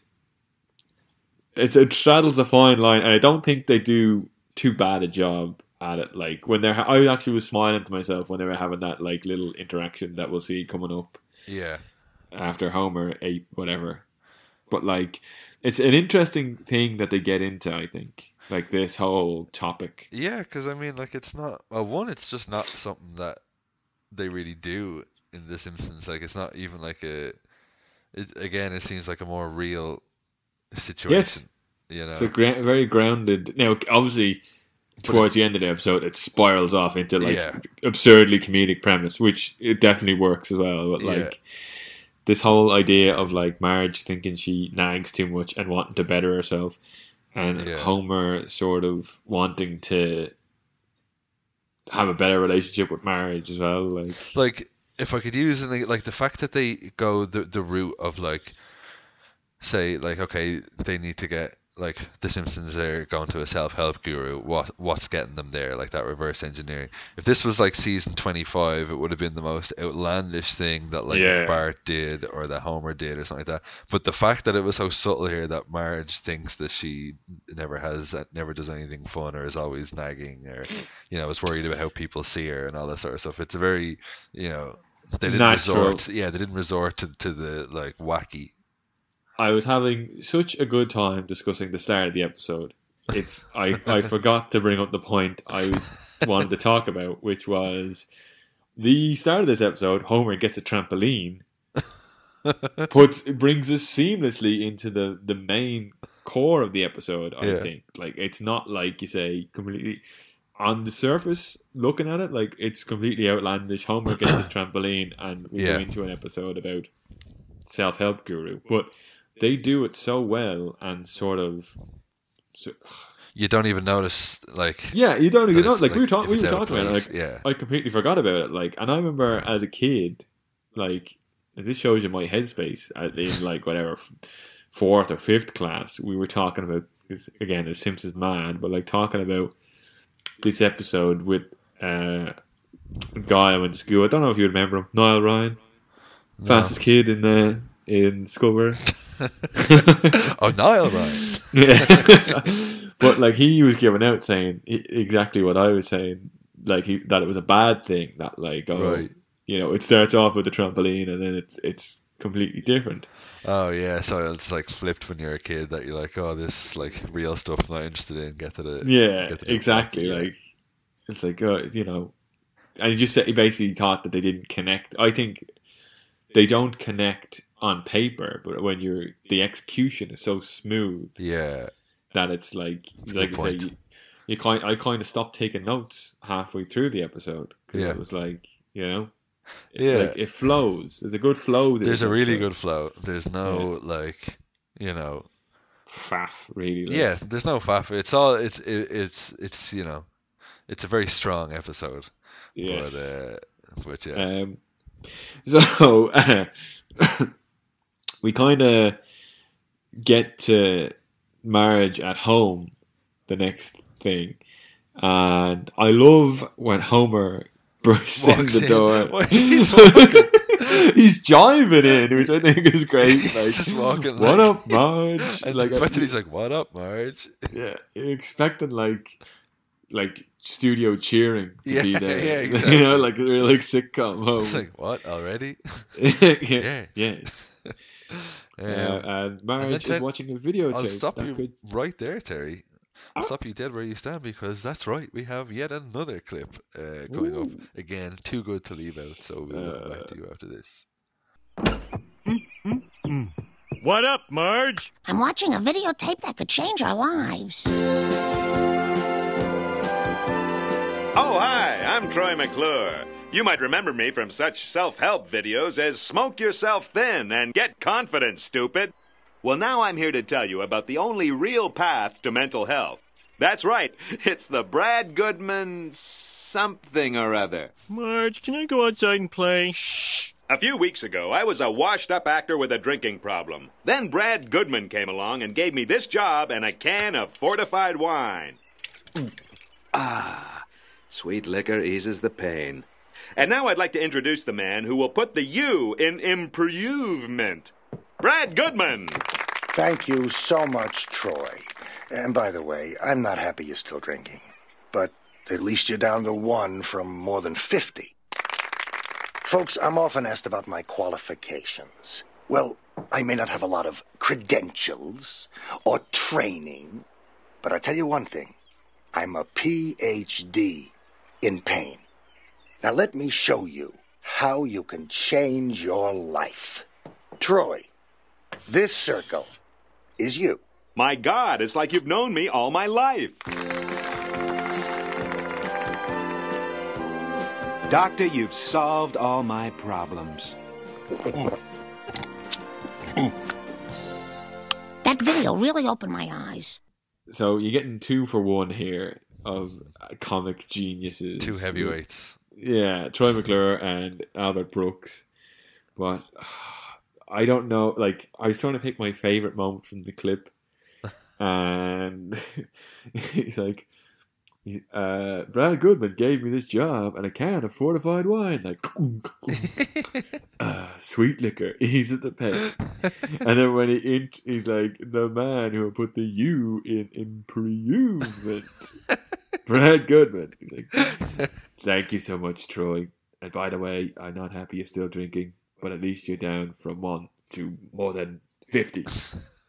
it's it straddles a fine line, and I don't think they do too bad a job at it. Like when they're, I actually was smiling to myself when they were having that like little interaction that we'll see coming up Yeah. after Homer ate whatever. But like, it's an interesting thing that they get into. I think like this whole topic. Yeah, because I mean, like, it's not. Well, one, it's just not something that they really do in The Simpsons. Like, it's not even like a. It, again, it seems like a more real situation. You know. It's a gra- very grounded. Now, obviously, towards the end of the episode, it spirals off into like Yeah. absurdly comedic premise, which it definitely works as well. But like Yeah. this whole idea of like Marge thinking she nags too much and wanting to better herself, and Yeah. Homer sort of wanting to have a better relationship with Marge as well. Like, like if I could use an, like the fact that they go the the route of like say like okay they need to get like the Simpsons are going to a self-help guru, what what's getting them there, like that reverse engineering. If this was like season twenty-five, it would have been the most outlandish thing that like Yeah. Bart did or that Homer did or something like that. But the fact that it was so subtle here that Marge thinks that she never has never does anything fun or is always nagging or you know is worried about how people see her and all that sort of stuff, it's a very you know they didn't Natural. resort yeah they didn't resort to, to the like wacky. I was having such a good time discussing the start of the episode it's I, I forgot to bring up the point I was wanted to talk about, which was the start of this episode. Homer gets a trampoline, puts it brings us seamlessly into the, the main core of the episode. I Yeah. think like it's not like you say completely on the surface looking at it, like it's completely outlandish. Homer gets a trampoline, and we Yeah. go into an episode about self-help guru, but they do it so well and sort of. So, You don't even notice, like... yeah, you don't. You that don't it's, like, we were if talking. We it's were out of talking about it. place. Like, Yeah. I completely forgot about it. Like, and I remember as a kid, like this shows you my headspace. At, in like whatever fourth or fifth class, we were talking about this again. The Simpsons mad, but like talking about this episode with uh, a guy I went to school. I don't know if you remember him, Niall Ryan, No. fastest kid in the in Scarborough. Oh, Niall Ryan. Yeah. But like he was giving out saying e- exactly what I was saying, like he that it was a bad thing that like oh Right. you know it starts off with the trampoline and then it's it's completely different. Oh, yeah, so it's like flipped when you're a kid that you're like, oh, this like real stuff I'm not interested in. Get to the... Yeah, get to the exactly. point, yeah. Like it's like oh you know, and he just said he basically thought that they didn't connect. I think they don't connect on paper, but when you're the execution is so smooth. Yeah. That it's like, That's a like good I say, point. you, you kind, I kind of stopped taking notes halfway through the episode. 'Cause Yeah. it was like, you know, it, Yeah. like it flows. There's a good flow. to There's this a really episode. good flow. There's no, like, you know... faff, really. Like. Yeah, there's no faff. It's all... It's, it, it's, it's you know... It's a very strong episode. Yes. But, uh, but yeah. Um. So uh, we kind of get to marriage at home, the next thing, and I love when Homer bursts in Walks the in. door. Well, he's walking. He's jiving in, which I think is great. He's Like, just walking what like- up, Marge? And like, like, but then he's like, what up, Marge? yeah, you're expecting like, like studio cheering to Yeah, be there. yeah, You exactly. know, like a real like sitcom home. It's like, what, already? yeah, yes. Um, Uh, and Marge is Ted, watching a videotape. I'll stop that you could- right there, Terry. I'll Oh. stop you dead where you stand because that's right. We have yet another clip uh, going up. Ooh. Again, too good to leave out, so we'll come back Uh. to you after this. What up, Marge? I'm watching a videotape that could change our lives. Oh, hi, I'm Troy McClure. You might remember me from such self-help videos as Smoke Yourself Thin and Get Confident, Stupid. Well, now I'm here to tell you about the only real path to mental health. That's right, it's the Brad Goodman something or other. Marge, can I go outside and play? Shh. A few weeks ago, I was a washed-up actor with a drinking problem. Then Brad Goodman came along and gave me this job and a can of fortified wine. Ah, sweet liquor eases the pain. And now I'd like to introduce the man who will put the U in improvement. Brad Goodman! Thank you so much, Troy. And by the way, I'm not happy you're still drinking. But at least you're down to one from more than fifty. Folks, I'm often asked about my qualifications. Well, I may not have a lot of credentials or training, but I tell you one thing. I'm a P H D in pain. Now let me show you how you can change your life. Troy, this circle is you. My God, it's like you've known me all my life. Doctor, you've solved all my problems. That video really opened my eyes. So you're getting two for one here of uh, comic geniuses. Two heavyweights. Yeah, Troy McClure and Albert Brooks. But uh, I don't know. Like, I was trying to pick my favorite moment from the clip, and he's like, he- uh, "Brad Goodman gave me this job and a can of fortified wine." Like, uh, sweet liquor eases the pain. And then when he int- he's like, "The man who put the U in improvement." Brad Goodman. He's like, "Thank you so much, Troy. And by the way, I'm not happy you're still drinking, but at least you're down from one to more than fifty."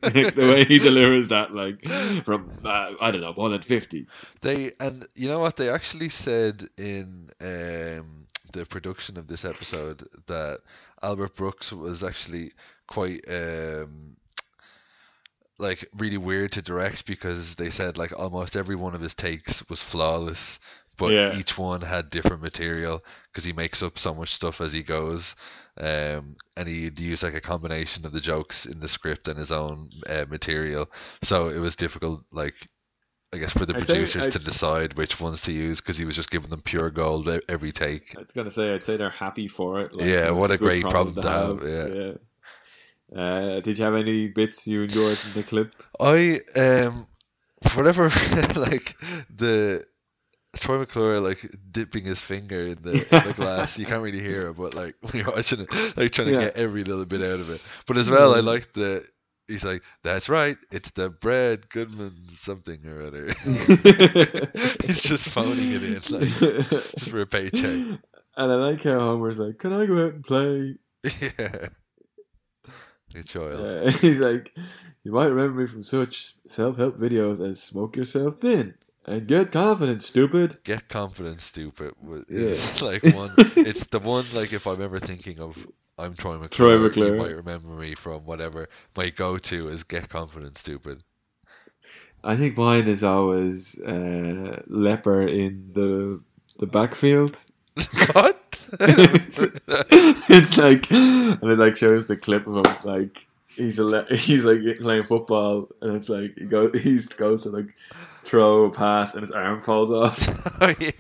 the way he delivers that, like from uh, I don't know, one at fifty. They and you know what they actually said in um, the production of this episode that Albert Brooks was actually quite um, like really weird to direct because they said like almost every one of his takes was flawless, but Yeah. each one had different material because he makes up so much stuff as he goes. Um, and he'd use like a combination of the jokes in the script and his own uh, material, so it was difficult, like I guess, for the I'd say- producers I'd- to decide which ones to use because he was just giving them pure gold e- every take. I was gonna say, I'd say they're happy for it. Like, Yeah, it's what a good great problem to have, yeah. yeah. Uh, did you have any bits you enjoyed from the clip? I um, whatever, like the Troy McClure like dipping his finger in the, in the glass. You can't really hear it, but like when you're watching it, like trying to Yeah. get every little bit out of it. But as well, I Mm. like the. He's like, that's right, it's the Brad Goodman something or other. He's just phoning it in, like, just for a paycheck. And I like how Homer's like, "Can I go out and play?" Yeah. Good child. Uh, he's like, "You might remember me from such self-help videos as Smoke Yourself Thin and Get Confident, Stupid." Get confident, stupid. wa- Yeah. It's like one. It's the one. Like if I'm ever thinking of, I'm Troy McClure. Troy McClure. You might remember me from whatever. My go-to is get confident, stupid. I think mine is always uh, Leper in the the backfield. What? it's, it's like, and it like shows the clip of him like he's a le- he's like playing football, and it's like he goes he goes to like throw a pass, and his arm falls off. Oh yeah.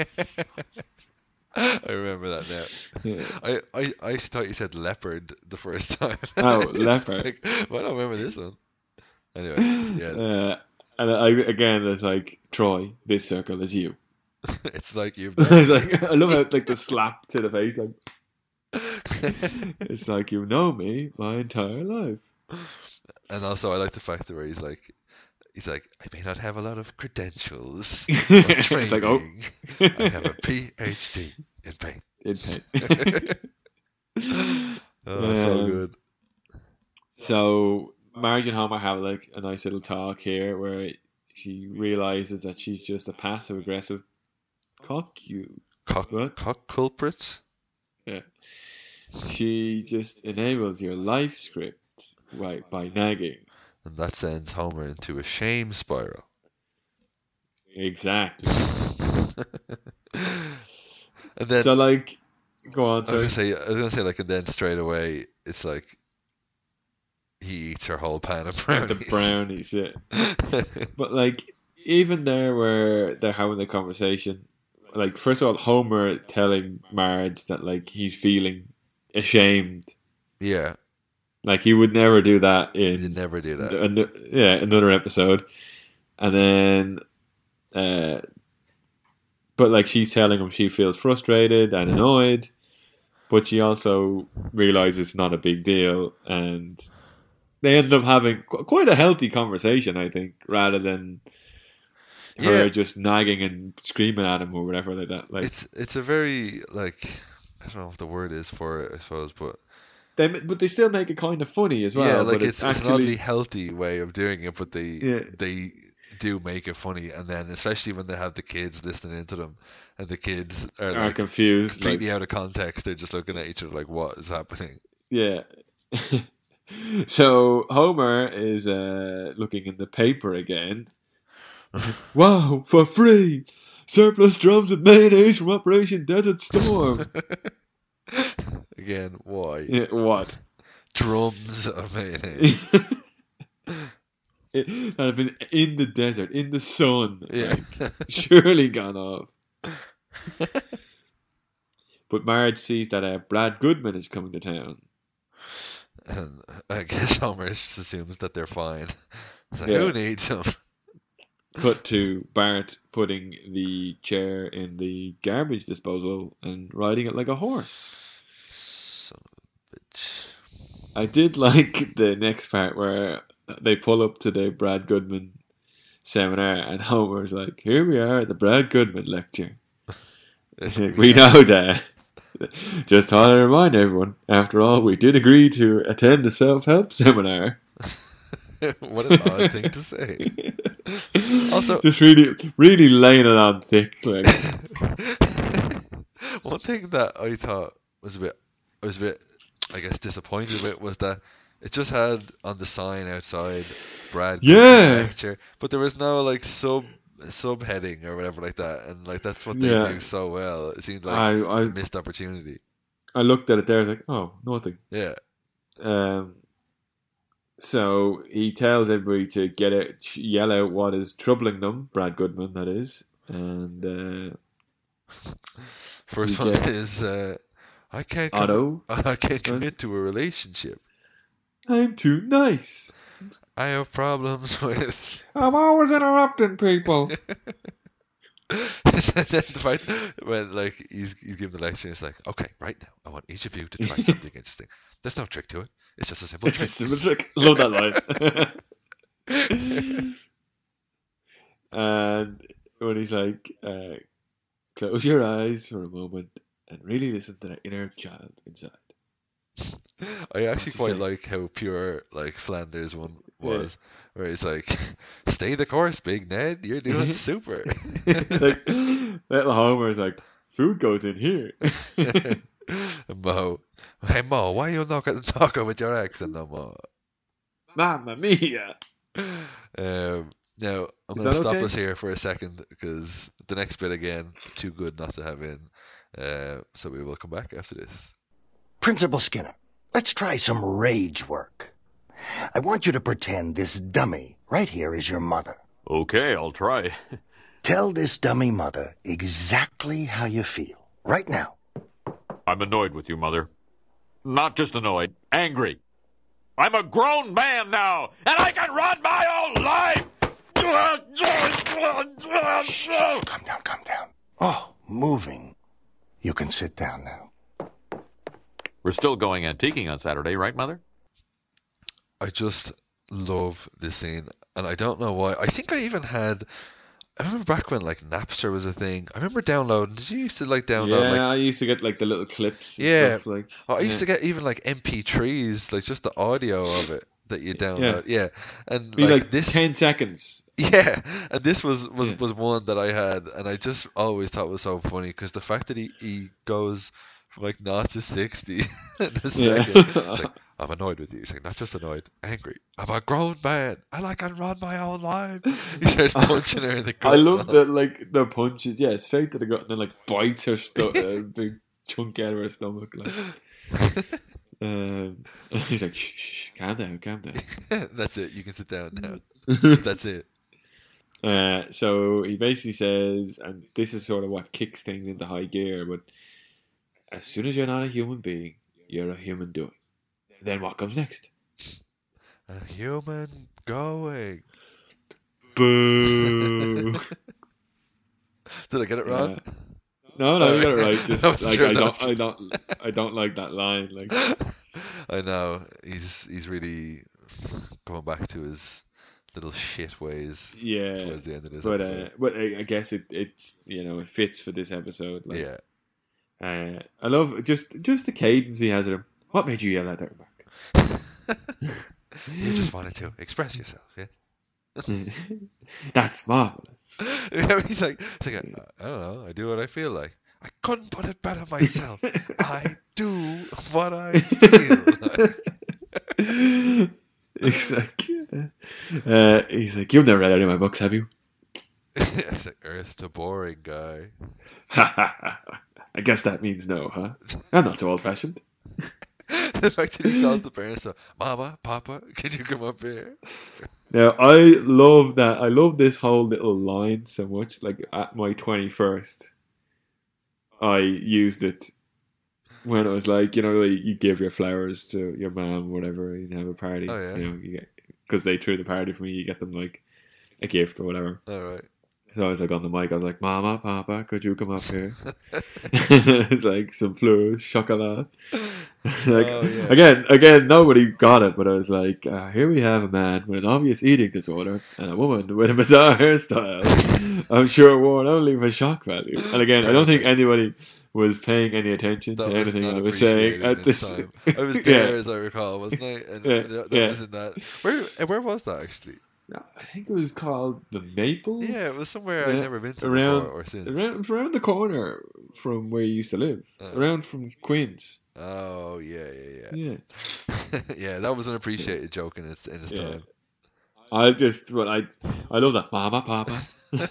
I remember that now. Yeah. I, I, I actually thought you said leopard the first time. Oh, It's leopard. Like, well, I don't remember this one. Anyway, yeah. Uh, and I again, it's like Troy. This circle is you. It's like you've. It's like I love how like the slap to the face. Like it's like you know me my entire life. And also, I like the fact that where he's like, he's like, I may not have a lot of credentials or It's training. like, oh. I have a P H D in paint. In paint. Oh, so Um, good. So Marge and Homer have like a nice little talk here where she realizes that she's just a passive aggressive cock you Cock, what? cock culprit. Yeah. She just enables your life script by, by nagging. And that sends Homer into a shame spiral. Exactly. And then, So like go on, I was sorry. gonna say, I was gonna say, like, and then straight away, it's like he eats her whole pan of brownies. The brownies, yeah. But like even there where they're having the conversation, like first of all, Homer telling Marge that like he's feeling ashamed. Yeah, Like he would never do that he in never do that. an- yeah, another episode. And then uh but like she's telling him she feels frustrated and annoyed, but she also realizes it's not a big deal, and they ended up having qu- quite a healthy conversation, I think, rather than her Yeah. just nagging and screaming at him or whatever like that. Like It's it's a very, like, I don't know what the word is for it, I suppose, but they, but they still make it kind of funny as well. yeah, like but it's, it's, it's an oddly actually healthy way of doing it, but they Yeah. they do make it funny, and then especially when they have the kids listening into them, and the kids are, are like confused. completely Like, out of context. They're just looking at each other like, "What is happening?" yeah. So Homer is uh, looking in the paper again. Wow, for free! Surplus drums and mayonnaise from Operation Desert Storm. Again, why? Yeah, what? Drums of mayonnaise. It, that have been in the desert, in the sun. Yeah. Like, surely gone off. But Marge sees that uh, Brad Goodman is coming to town. And I guess Homer just assumes that they're fine. Like, Yeah. who needs them? Cut to Bart putting the chair in the garbage disposal and riding it like a horse. Son of a bitch. I did like the next part where they pull up to the Brad Goodman seminar and Homer's like, here we are at the Brad Goodman lecture. We know that. Just thought I'd remind everyone, after all, we did agree to attend a self-help seminar. What an odd thing to say. Also, just really, really laying it on thick. Like. One thing that I thought was a bit, I was a bit, I guess, disappointed with was that it just had on the sign outside Brad yeah. lecture, but there was no like sub subheading or whatever like that, and like that's what they yeah. do so well. It seemed like I, I, a missed opportunity. I looked at it there, I was like, oh, nothing. Yeah. Um. So he tells everybody to get it, yell out what is troubling them. Brad Goodman, that is, and uh, first one get, is uh, I can't. Otto. Com- I can't commit to a relationship. I'm too nice. I have problems with. I'm always interrupting people. The fact when like he's he's giving the lecture, it's like, okay, right now, I want each of you to try something interesting. There's no trick to it. It's just a simple it's trick. A simple trick. Love that line. And when he's like, uh, close your eyes for a moment and really listen to that inner child inside. I actually quite like how pure like Flanders one was, yeah. where he's like, "Stay the course, Big Ned. You're doing super." It's like little Homer's like, "Food goes in here." Mo, hey Mo, why you not getting taco with your accent no more? Mamma mia! Um, now I'm going to stop okay? us here for a second because the next bit again too good not to have in. Uh, so we will come back after this. Principal Skinner, let's try some rage work. I want you to pretend this dummy right here is your mother. Okay, I'll try. Tell this dummy mother exactly how you feel right now. I'm annoyed with you, Mother. Not just annoyed, angry. I'm a grown man now, and I can run my own life! Shh, calm down, calm down. Oh, moving. You can sit down now. We're still going antiquing on Saturday, right, Mother? I just love this scene, and I don't know why. I think I even had... I remember back when like Napster was a thing. I remember downloading. Did you used to like download? Yeah, like, I used to get like the little clips. And yeah, stuff, like oh, I used yeah. to get even like M P threes, like just the audio of it that you download. Yeah, yeah. And be like, like this ten seconds. Yeah, and this was was, yeah. was one that I had, and I just always thought was so funny because the fact that he, he goes from like naught to sixty in a second. Yeah. It's like, I'm annoyed with you. He's like, not just annoyed, angry. I'm a grown man. I like I run my own life. He starts punching her in the gut. I love that, like the punches. Yeah, straight to the gut, and then like bites her sto- a big chunk out of her stomach. Like, um, he's like, shh, shh, calm down, calm down. That's it. You can sit down now. That's it. Uh, so he basically says, and this is sort of what kicks things into high gear. But as soon as you're not a human being, you're a human doing. Then what comes next? A human going. Boo. Did I get it wrong? Uh, no, no, you got it right. Just like sure I don't, I don't, I don't like that line. Like, I know he's he's really going back to his little shit ways. Yeah, towards the end of this but episode. Uh, but I, I guess it it's you know it fits for this episode. Like, yeah. Uh, I love just just the cadence he has at him. What made you yell at there, Mark? You just wanted to express yourself, yeah? That's marvelous. Yeah, he's like, he's like I, I don't know, I do what I feel like. I couldn't put it better myself. I do what I feel like. He's like, uh, he's like, you've never read any of my books, have you? It's like, Earth to boring guy. I guess that means no, huh? I'm not too old-fashioned. The fact that he calls the parents, so, Mama, Papa, can you come up here? Now, I love that. I love this whole little line so much. Like, at my twenty-first, I used it when it was like, you know, like you give your flowers to your mom, whatever, you have a party. Oh, yeah. You know, you get, because they threw the party for me, you get them, like, a gift or whatever. All right. So I was like on the mic, I was like, Mama, Papa, could you come up here? It's like some fleurs, chocolat. Like, oh, yeah. Again, again, nobody got it, but I was like, uh, here we have a man with an obvious eating disorder and a woman with a bizarre hairstyle. I'm sure worn only for shock value. And again, I don't think anybody was paying any attention That to was anything not I was saying appreciated at in this time. I was there, yeah. as I recall, wasn't I? And Yeah, that yeah. was in that. Where where was that actually? I think it was called the Maples. Yeah, it was somewhere I'd never been to around, before or since. Around, it was around the corner from where you used to live. Oh. Around from Queens. Oh yeah, yeah, yeah. Yeah. Yeah, that was an appreciated joke in its in its Yeah. time. I just, well, I, I love that, Mama, Papa.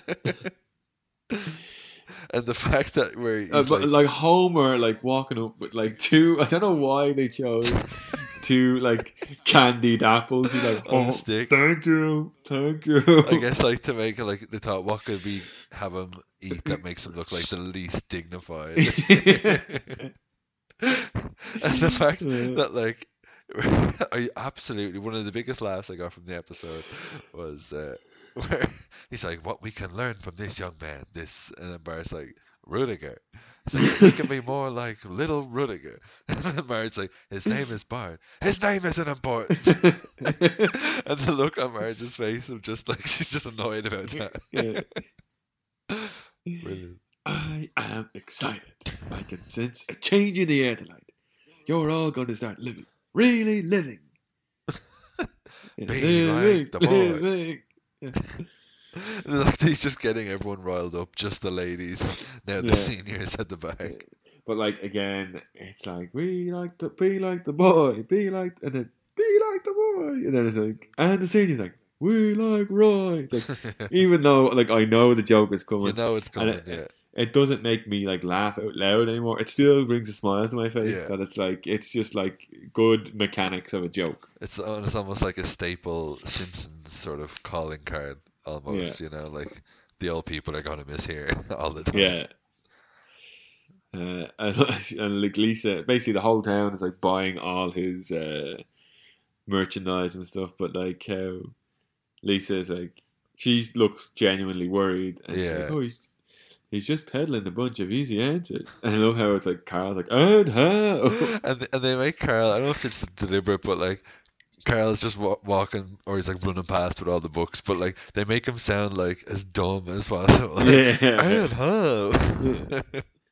And the fact that where he's Uh, but like, like Homer, like walking up with like two. I don't know why they chose two like candied apples. He's like, On a oh, stick. thank you, thank you. I guess like to make it like they thought, what could we have him eat that makes him look like the least dignified? And the fact Yeah. that like I absolutely one of the biggest laughs I got from the episode was uh, where he's like, "What we can learn from this young man, this," and then Bart's like, "Rudiger." He's like, "He can be more like little Rudiger." And Bart's like, "His name is Bart. His name isn't important." And the look on Marge's face of just like she's just annoyed about that. Yeah. Brilliant. I am excited. I can sense a change in the air tonight. You're all going to start living, really living. Be like the boy. Living. Yeah. Like he's just getting everyone riled up, just the ladies. Now the Yeah. seniors at the back. But like again, it's like we like the be like the boy, be like, and then be like the boy, and then it's like, and the senior's like, we like Roy. It's like, even though like I know the joke is coming, You know it's coming, and it, yeah. It doesn't make me like laugh out loud anymore. It still brings a smile to my face. Yeah. That it's like it's just like good mechanics of a joke. It's it's almost like a staple Simpsons sort of calling card, almost. Yeah. You know, like the old people are gonna miss here all the time. Yeah. Uh, and, and like Lisa, basically the whole town is like buying all his uh, merchandise and stuff. But like how Lisa is like, she looks genuinely worried. And she's Yeah. like, oh, he's, he's just peddling a bunch of easy answers. And I love how it's like Carl's like, and how? And and they make Carl. I don't know if it's deliberate, but like Carl's just wa- walking, or he's like running past with all the books. But like they make him sound like as dumb as possible. Like, Yeah. And how? Yeah.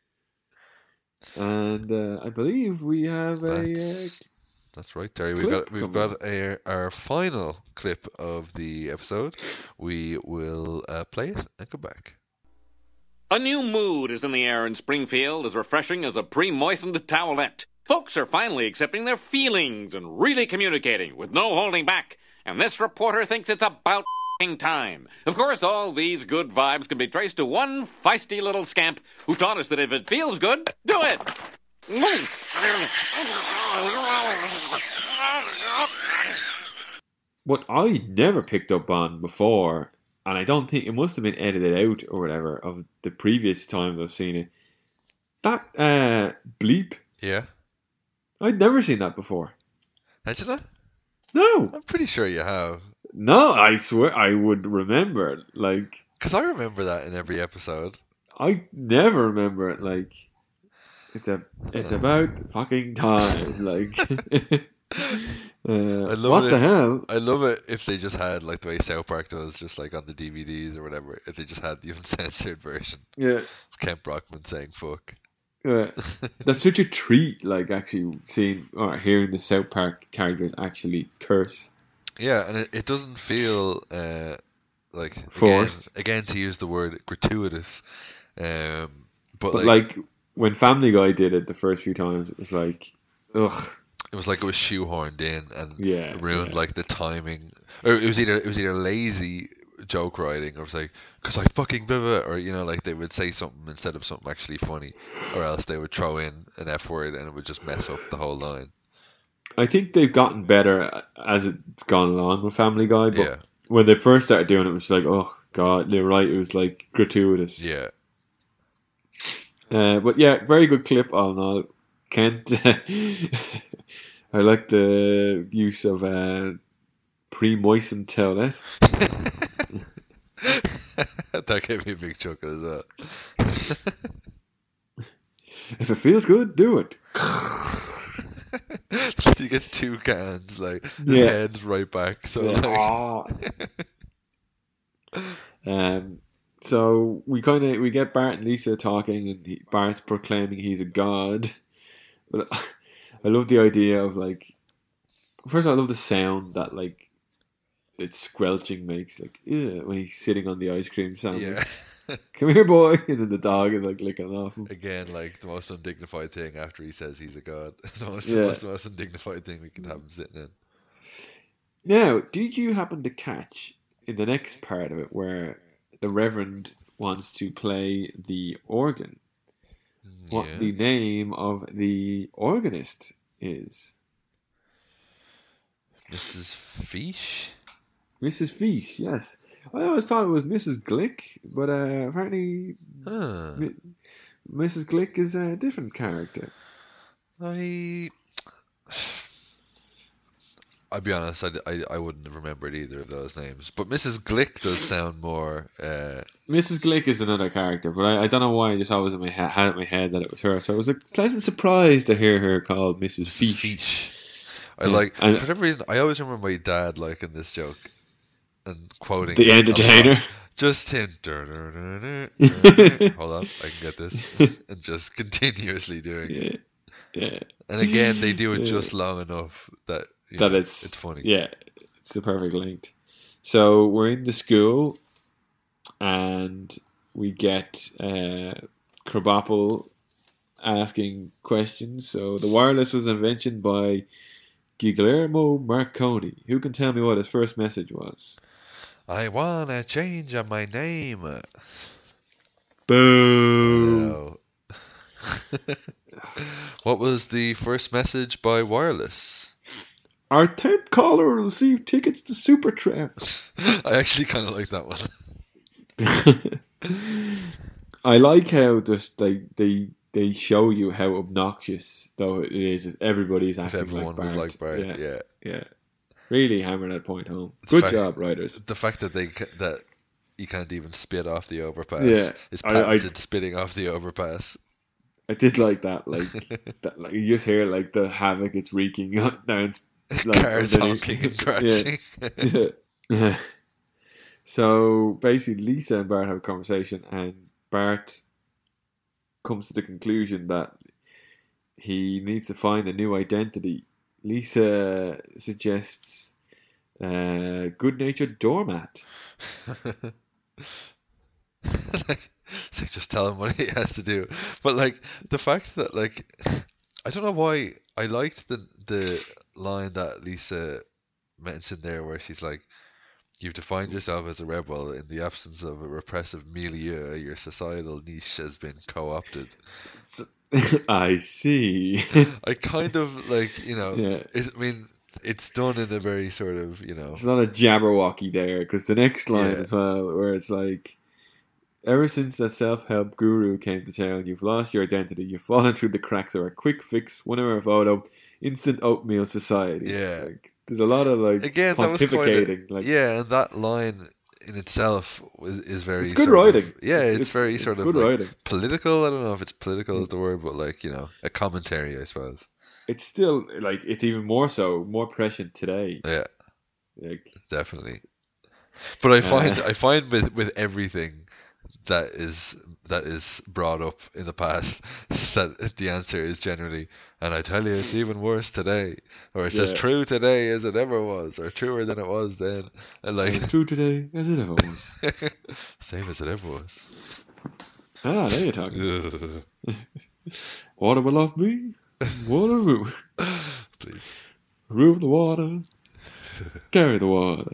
And uh, I believe we have a. Uh, That's, that's right, Terry. We've clip got we've coming got a, our final clip of the episode. We will uh, play it and come back. A new mood is in the air in Springfield, as refreshing as a pre-moistened towelette. Folks are finally accepting their feelings and really communicating with no holding back. And this reporter thinks it's about f***ing time. Of course, all these good vibes can be traced to one feisty little scamp who taught us that if it feels good, do it. What I never picked up on before, and I don't think it must have been edited out or whatever of the previous times I've seen it. That uh, bleep, Yeah. I'd never seen that before. Had you not? No, I'm pretty sure you have. no, I swear I would remember it. Like, Because I remember that in every episode. I never remember it. Like, it's a, it's about fucking time. Like, uh, I love what it the if, hell? I love it if they just had, like the way South Park does, just like on the D V Ds or whatever, if they just had the uncensored version. Yeah. Of Kent Brockman saying fuck. Yeah. That's such a treat, like actually seeing or hearing the South Park characters actually curse. Yeah, and it, it doesn't feel uh, like Forced. Again, again, to use the word gratuitous, um, but, But like, like when Family Guy did it the first few times, it was like, ugh. it was like it was shoehorned in and Yeah, ruined yeah. like the timing. Or it was either it was either lazy joke writing, or it was like because I fucking blah, blah, or you know, like they would say something instead of something actually funny, or else they would throw in an F word and it would just mess up the whole line. I think they've gotten better as it's gone along with Family Guy, but Yeah. when they first started doing it, it was like, oh god, you're right, it was like gratuitous. Yeah. Uh, but yeah, very good clip all in all. Kent, I like the use of uh, pre-moistened towelette. That gave me a big chuckle as well. If it feels good, do it. He gets two cans, like his Yeah. head's right back. So Yeah. like, Ah. Um, So we kind of we get Bart and Lisa talking, and he, Bart's proclaiming he's a god. But I love the idea of like. First of all, I love the sound that like it's squelching makes, like ew, when he's sitting on the ice cream sandwich. Yeah. Come here, boy, and then the dog is like licking off him. Again, like the most undignified thing after he says he's a god. The most, Yeah. most, the most undignified thing we can have him sitting in. Now, did you happen to catch in the next part of it where the Reverend wants to play the organ? What Yeah. the name of the organist is? Missus Fish? Missus Fish, yes. I always thought it was Missus Glick, but uh, apparently Huh. Mi- Missus Glick is a different character. I... I'll be honest, I, I, I wouldn't have remembered either of those names. But Missus Glick does sound more... Uh, Missus Glick is another character, but I, I don't know why I just always in my he- had it in my head that it was her. So it was a pleasant surprise to hear her called Missus Fish. Fish. I Yeah, like... and- For whatever reason, I always remember my dad liking this joke. And quoting The it a lot. entertainer. Just him. Hold on, I can get this. And just continuously doing Yeah, it. yeah. And again, they do it Yeah. just long enough that you that know, it's it's funny. Yeah, it's the perfect length. So we're in the school, and we get uh, Krabappel asking questions. So the wireless was invented by Guglielmo Marconi. Who can tell me what his first message was? I wanna change my name. Boo! No. What was the first message by wireless? Our tenth caller will receive tickets to Supertramp. I actually kind of like that one. I like how just they they they show you how obnoxious though it is if everybody's If acting everyone like Bart. was like Bart, yeah. yeah, yeah. Really hammer that point home. The Good fact- job, writers. The fact that they ca- that you can't even spit off the overpass Yeah, is I- I- patented spitting off the overpass. I did like that, like that. Like you just hear like the havoc it's wreaking down. Like, Cars underneath. honking and Yeah. crashing. Yeah. So basically, Lisa and Bart have a conversation, and Bart comes to the conclusion that he needs to find a new identity. Lisa suggests uh, good-natured doormat. like, it's like just tell him what he has to do. But like the fact that like I don't know why I liked the the line that Lisa mentioned there where she's like, you've defined yourself as a rebel in the absence of a repressive milieu, your societal niche has been co-opted. I see. I kind of like, you know, Yeah. it, I mean, it's done in a very sort of, you know, It's not a Jabberwocky there, because the next line Yeah. as well, where it's like, ever since that self-help guru came to town, you've lost your identity. You've fallen through the cracks of our quick fix, one hour photo, instant oatmeal society. Yeah. Like, there's a lot of like again, that was quite pontificating. a, like, yeah, and that line in itself is, is very It's good sort of- writing. yeah, It's- it's, it's- very it's sort of good like writing. political. I don't know if it's political is the word, but like, you know, a commentary, I suppose. it's still like it's even more so, more prescient today. Yeah, Like, definitely. But I find Uh. I find with with everything that is that is brought up in the past that the answer is generally, and I tell you, it's even worse today, or it's as Yeah. true today as it ever was, or truer than it was then, and like it's true today as it ever was. same as it ever was. Ah, there you're talking. Ugh. Water will love me. Water rule. Please. Rule the water. Carry the water.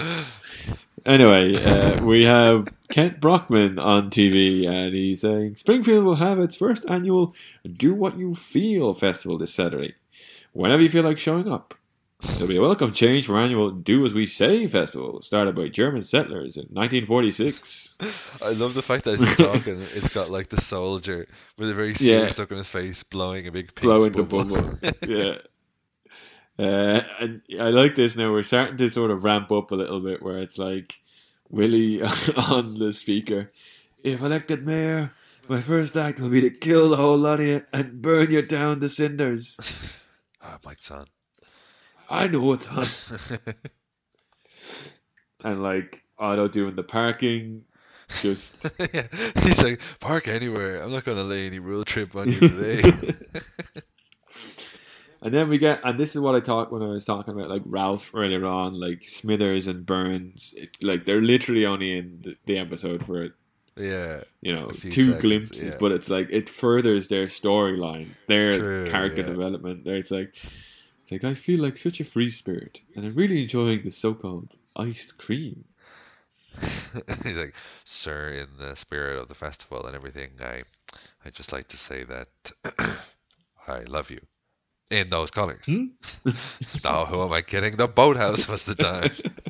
Anyway, uh, we have Kent Brockman on T V, and he's saying Springfield will have its first annual Do What You Feel festival this Saturday. Whenever you feel like showing up. There'll be a welcome change for annual Do As We Say festival, started by German settlers in nineteen forty-six. I love the fact that as he's talking, it's got like the soldier with a very serious Yeah. look on his face, blowing a big pink Blowing the bubble. bubble. Yeah. Uh, and I like this now. We're starting to sort of ramp up a little bit where it's like Willie on the speaker. If elected mayor, my first act will be to kill the whole lot of you and burn you down to cinders. Ah, Mike's on. I know it's on. And like Otto doing the parking just yeah. He's like, park anywhere. I'm not going to lay any road trip on you today. And then we get, and this is what I talked when I was talking about like Ralph earlier on, like Smithers and Burns, it, like they're literally only in the, the episode for, yeah, you know, few two seconds, glimpses, yeah. but it's like it furthers their storyline, their True, character yeah. development. There, it's like, it's like I feel like such a free spirit, and I'm really enjoying the so-called iced cream. He's like, sir, in the spirit of the festival and everything, I, I just like to say that I love you. In those colours. Hmm? Now, who am I kidding? The boathouse was the time.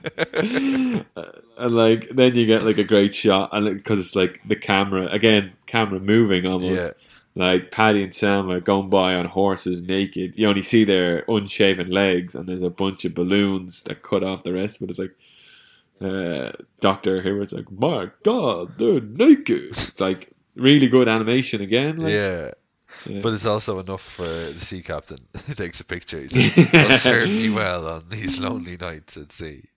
uh, and like, then you get like a great shot, and because it's like the camera again, camera moving almost. Yeah. Like Paddy and Sam are going by on horses naked. You only see their unshaven legs, and there's a bunch of balloons that cut off the rest. But it's like uh, Doctor Hayward's like, my God, they're naked. It's like really good animation again. Like, yeah. Yeah. But it's also enough for the sea captain who takes a picture. He's like, "Will serve me well on these lonely nights at sea."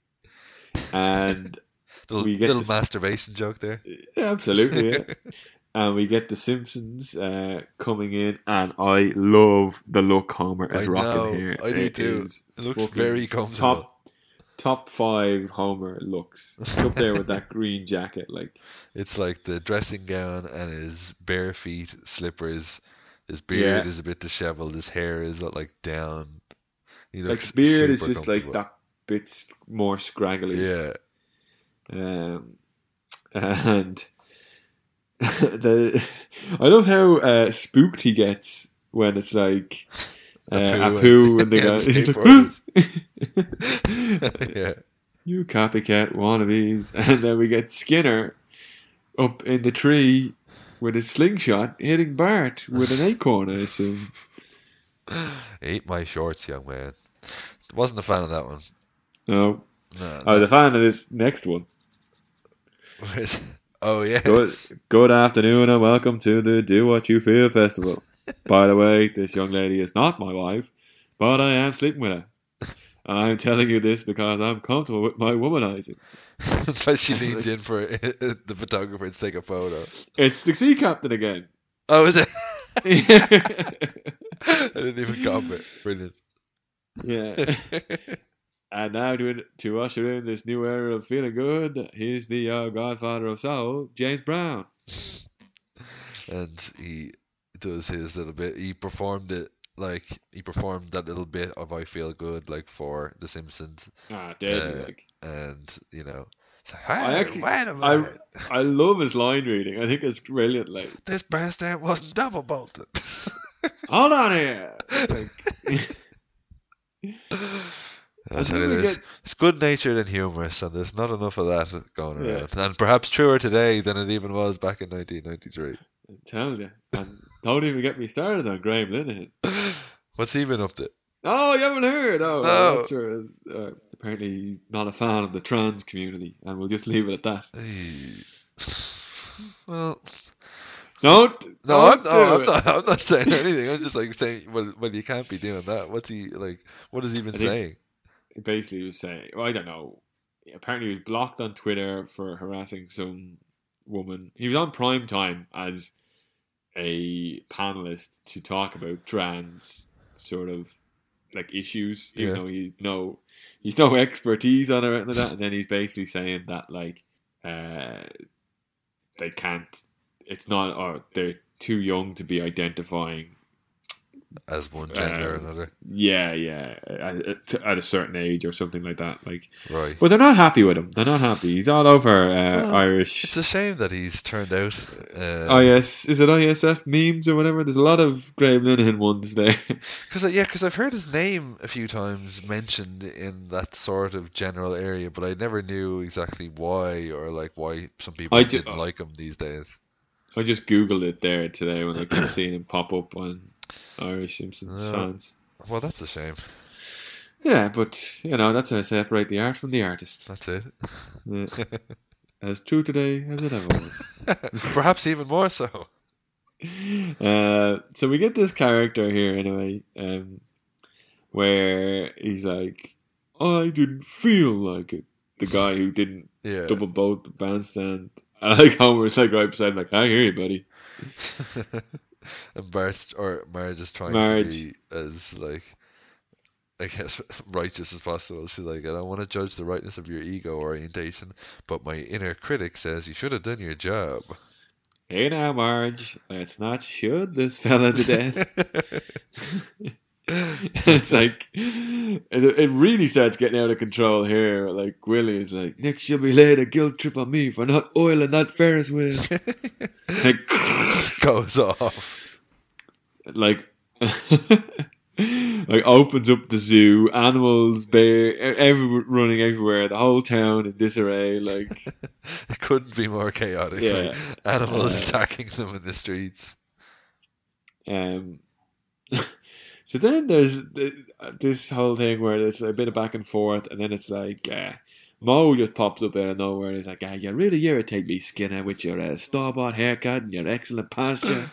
And little, we get little this, masturbation joke there. Yeah, absolutely. Yeah. And we get the Simpsons uh, coming in, and I love the look Homer is I rocking know, here. I do It too. is It looks fucking very comfortable. Top, top five Homer looks. It's up there with that green jacket. Like It's like the dressing gown and his bare feet, slippers. His beard Yeah. is a bit disheveled. His hair is like down. He like looks the beard is super just like comfortable. that bit s- more scraggly. Yeah. Um, and the I love how uh, spooked he gets when it's like uh, Apu and the yeah, guy. the He's like, skateboarders. yeah. You copycat wannabes. And then we get Skinner up in the tree with a slingshot hitting Bart with an acorn, I assume. Eat my shorts, young man. Wasn't a fan of that one. No. No, I was a fan of this next one. Oh, yes. Good, good afternoon and welcome to the Do What You Feel Festival. By the way, this young lady is not my wife, but I am sleeping with her. I'm telling you this because I'm comfortable with my womanizing. But she leans in for the photographer to take a photo. It's the sea captain again. Oh, is it? I didn't even comment. Brilliant. Yeah. And now to, to usher in this new era of feeling good, here's the uh, Godfather of Soul, James Brown. And he does his little bit. He performed it like he performed that little bit of "I Feel Good" like for The Simpsons. Ah, deadly, Uh, like. and you know, it's like, I "Hey, actually, wait a I, minute. I love his line reading. I think it's brilliant. Like, This bastard wasn't double bolted." hold on here. Like, I And tell then you, we there's, get- it's good natured and humorous, and there's not enough of that going Yeah. around. And perhaps truer today than it even was back in nineteen ninety-three. I'm telling you. And don't even get me started on Graham Linehan. What's he been up to? Oh, you haven't heard? Oh, No. I'm not sure. Uh, apparently, he's not a fan of the trans community, and we'll just leave it at that. Well, Don't. no, I'm, don't no do I'm, it. not, I'm not saying anything. I'm just like saying, well, well, you can't be doing that. What's he like? What has he been I think- saying? Basically, he was saying, well, I don't know. Apparently, he was blocked on Twitter for harassing some woman. He was on prime time as a panelist to talk about trans sort of like issues, even Yeah. though he's no he's no expertise on it or anything like that. And then he's basically saying that like uh, they can't. It's not, or they're too young to be identifying As one gender or um, another. Yeah, yeah, at, at a certain age or something like that. Like, Right. But they're not happy with him. They're not happy. He's all over uh, Well, Irish. It's a shame that he's turned out. Uh, I S is it I S F memes or whatever? There's a lot of Graham Linehan ones there. Cause, yeah, because I've heard his name a few times mentioned in that sort of general area, but I never knew exactly why or like why some people I ju- didn't like him these days. I just googled it there today when I kept seeing him pop up on Irish Simpsons Oh, fans. Well, that's a shame. Yeah, but you know that's how I separate the art from the artist. That's it. Yeah. As true today as it ever was. Perhaps even more so. Uh, so we get this character here anyway, um, where he's like, I didn't feel like it. The guy who didn't Yeah. double boat the bandstand. I like Homer's like right beside him, like, I hear you, buddy. And Bart's or Marge is trying Marge. to be as like, I guess, righteous as possible. She's like, I don't want to judge the rightness of your ego orientation, but my inner critic says you should have done your job. Hey now, Marge, let's not shoot this fella to death. It's like, it, it really starts getting out of control here. Like, Willie is like, next you'll be laid a guilt trip on me for not oiling that Ferris wheel. It's like, just goes off. Like, like opens up the zoo, animals, bear, every, running everywhere, the whole town in disarray. Like, it couldn't be more chaotic. Yeah. Like, animals Uh, attacking them in the streets. Um, so then there's the, this whole thing where there's a bit of back and forth, and then it's like uh, Mo just pops up out of nowhere. And he's like, ah, "You really irritate me, Skinner, with your uh, store-bought haircut and your excellent posture."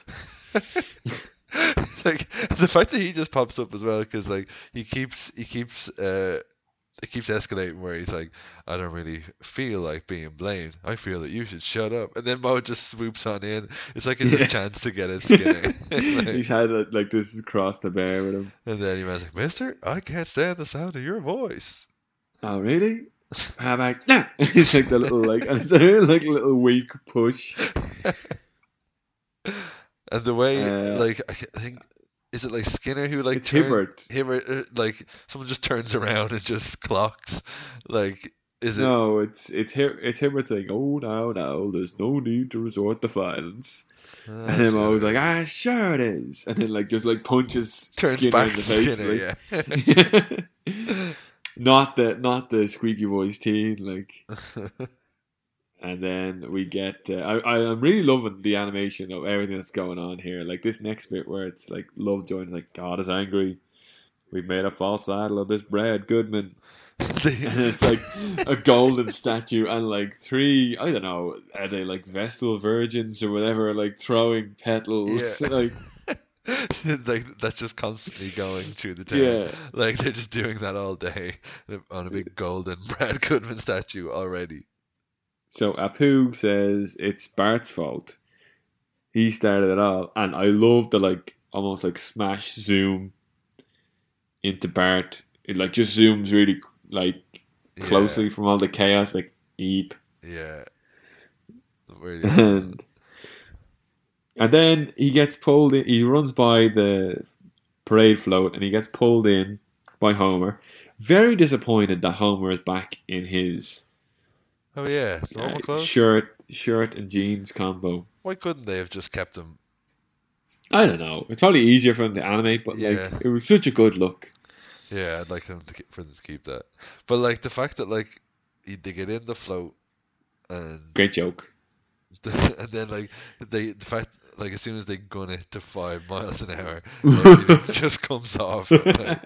Like the fact that he just pops up as well, because like he keeps he keeps uh it keeps escalating where he's like, I don't really feel like being blamed. I feel that you should shut up. And then Mo just swoops on in. It's like it's his Yeah. chance to get at Skinner. Like- He's had uh, like this cross the bear with him. and then he was like, Mister, I can't stand the sound of your voice. Oh really? How about nah? It's like the little like, and it's a real, like little weak push. And the way, Uh, like, I I think, is it like Skinner who like It's turn- Hibbert. Hibbert, uh, like someone just turns around and just clocks. Like, is it? No, it's it's him. It's him saying, "Oh no, no, there's no need to resort to violence." Ah, and then sure I was it like, is. "Ah, sure it is," and then like just like punches Turns Skinner back in the to face. Skinner, like, not the not the squeaky voice teen, like. And then we get. Uh, I I am really loving the animation of everything that's going on here. Like this next bit where it's like Lovejoy's like, God is angry. We've made a false idol of this Brad Goodman. And it's like a golden statue and like three, I don't know, are they like Vestal Virgins or whatever, like throwing petals. Yeah. Like, like that's just constantly going through the town. Yeah. Like they're just doing that all day on a big golden Brad Goodman statue already. so Apu says it's Bart's fault. He started it all. And I love the like almost like smash zoom into Bart. It like just zooms really like closely from all the chaos, like eep. Yeah. Really. And and then he gets pulled in. He runs by the parade float and he gets pulled in by Homer. Very disappointed that Homer is back in his Oh yeah, uh, normal clothes. shirt, shirt and jeans combo. Why couldn't they have just kept him? I don't know. It's probably easier for him to animate, but Yeah. like it was such a good look. Yeah, I'd like them to keep, for them to keep that. But like the fact that like he, they get in the float and Great joke. and then like they the fact like as soon as they gun it to five miles an hour, like, it just comes off. Like,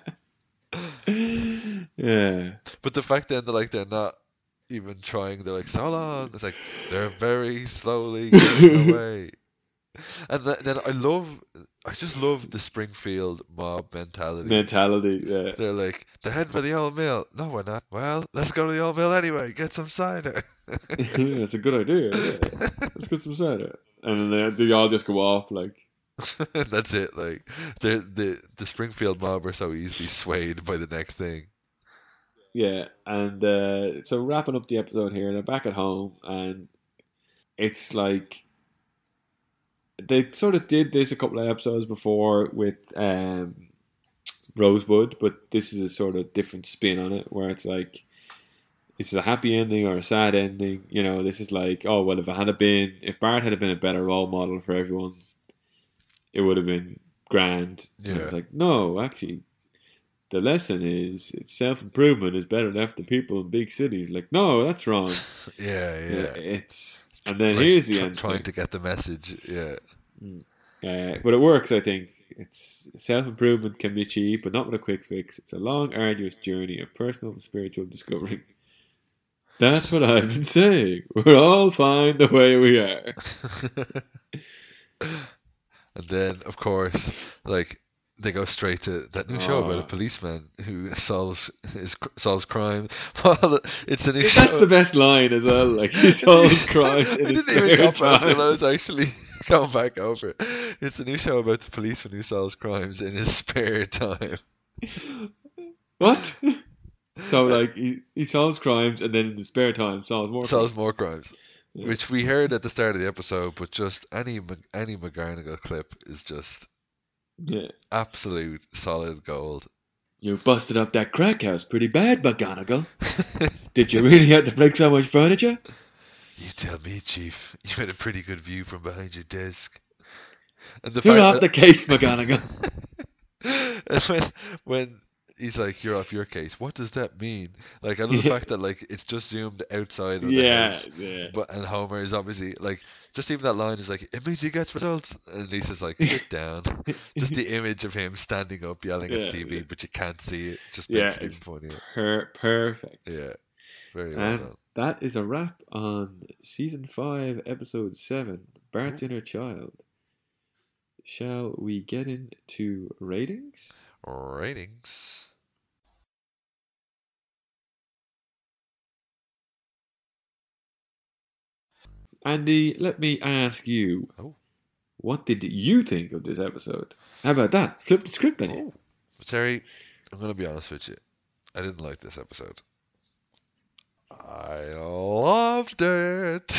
Yeah. but the fact then that like they're not even trying, they're like so long. It's like they're very slowly getting away. And th- then I love, I just love the Springfield mob mentality. Mentality, yeah. They're like, they're heading for the old mill. No, we're not. Well, let's go to the old mill anyway. Get some cider. That's a good idea. Yeah. Let's get some cider. And then they, they all just go off like. That's it. Like the the the Springfield mob are so easily swayed by the next thing. Yeah, and uh, so wrapping up the episode here, they're back at home, and it's like they sort of did this a couple of episodes before with um, Rosebud, but this is a sort of different spin on it, where it's like this is a happy ending or a sad ending. You know, this is like, oh well, if it had been, if Bart had been a better role model for everyone, it would have been grand. And Yeah. it's like, no, actually. The lesson is it's self-improvement is better left to people in big cities. Like, no, that's wrong. Yeah, yeah. It's and then Like, here's the tr- answer. Trying to get the message. Yeah. Uh, but it works, I think. It's self-improvement can be achieved, but not with a quick fix. It's a long, arduous journey of personal and spiritual discovery. That's what I've been saying. We're all fine the way we are. And then, of course, like they go straight to that new show about Oh. a policeman who solves his solves crime. Well, it's a new show. That's the best line as well. Like he solves crimes in I his didn't even spare get back time. when I was actually going back over it. It's a new show about the policeman who solves crimes in his spare time. What? So like he, he solves crimes and then in his spare time solves more. Solves crimes. more crimes. Yeah. Which we heard at the start of the episode, but just any Mc- any McGarnagle clip is just Yeah. absolute solid gold. You busted up that crack house pretty bad, McGonagall. Did you really have to break so much furniture? You tell me, Chief. You had a pretty good view from behind your desk. And the You're fact off that- the case, McGonagall. And when when he's like, "You're off your case," what does that mean? Like, I know the Yeah. fact that like it's just zoomed outside of the Yeah, house, yeah. but and Homer is obviously like, just even that line is like, "It means he gets results," and Lisa's like, "Sit down." Just the image of him standing up yelling at Yeah, the T V, yeah. but you can't see it. Just Yeah, makes it it's even funnier. per- perfect. Yeah, very well And done. that is a wrap on season five, episode seven, Bart's Inner Child. Shall we get into ratings? Ratings. Andy, let me ask you, Oh. what did you think of this episode? How about that? Flip the script on you. Terry, I'm gonna be honest with you. I didn't like this episode. I loved it.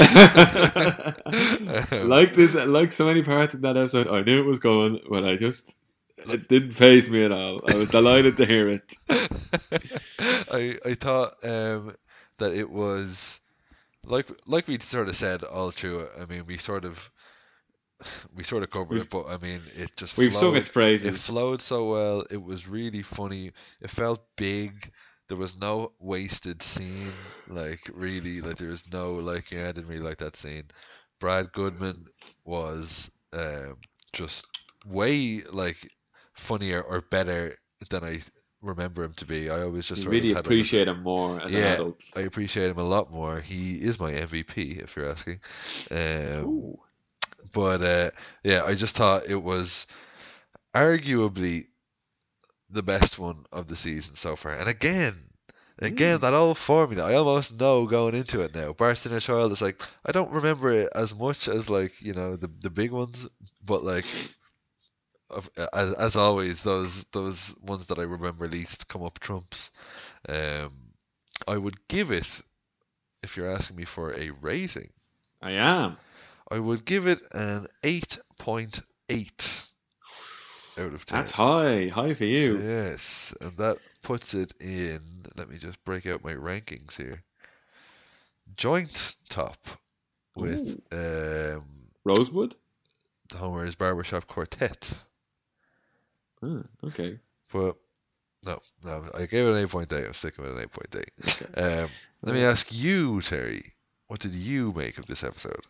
Like this, like so many parts of that episode, I knew it was going, but I just it didn't faze me at all. I was delighted to hear it. I I thought um, that it was like like we sort of said all through it. I mean, we sort of we sort of covered We've- it, but I mean, it just we've flowed, sung its praises. It flowed so well. It was really funny. It felt big. There was no wasted scene. Like really, like there was no like yeah, I didn't really like that scene. Brad Goodman was um, just way like funnier or better than I remember him to be. I always just You sort really of had appreciate him more as an yeah, adult. I appreciate him a lot more. He is my M V P, if you're asking. Um, but uh, yeah, I just thought it was arguably the best one of the season so far. And again, again, Mm. that old formula. I almost know going into it now. Bart's Inner Child is like, I don't remember it as much as like you know the the big ones, but like. Of, as, as always, those those ones that I remember least come up trumps. Um, I would give it, if you're asking me for a rating, I am. I would give it an eight point eight out of ten. That's high, high for you. Yes, and that puts it in. Let me just break out my rankings here. Joint top with um, Rosewood. the Homer's Barbershop Quartet. Ah, okay. But no, no, I gave it an eight point eight. I'm sticking with an eight point eight. Okay. Um, let me ask you, Terry, what did you make of this episode?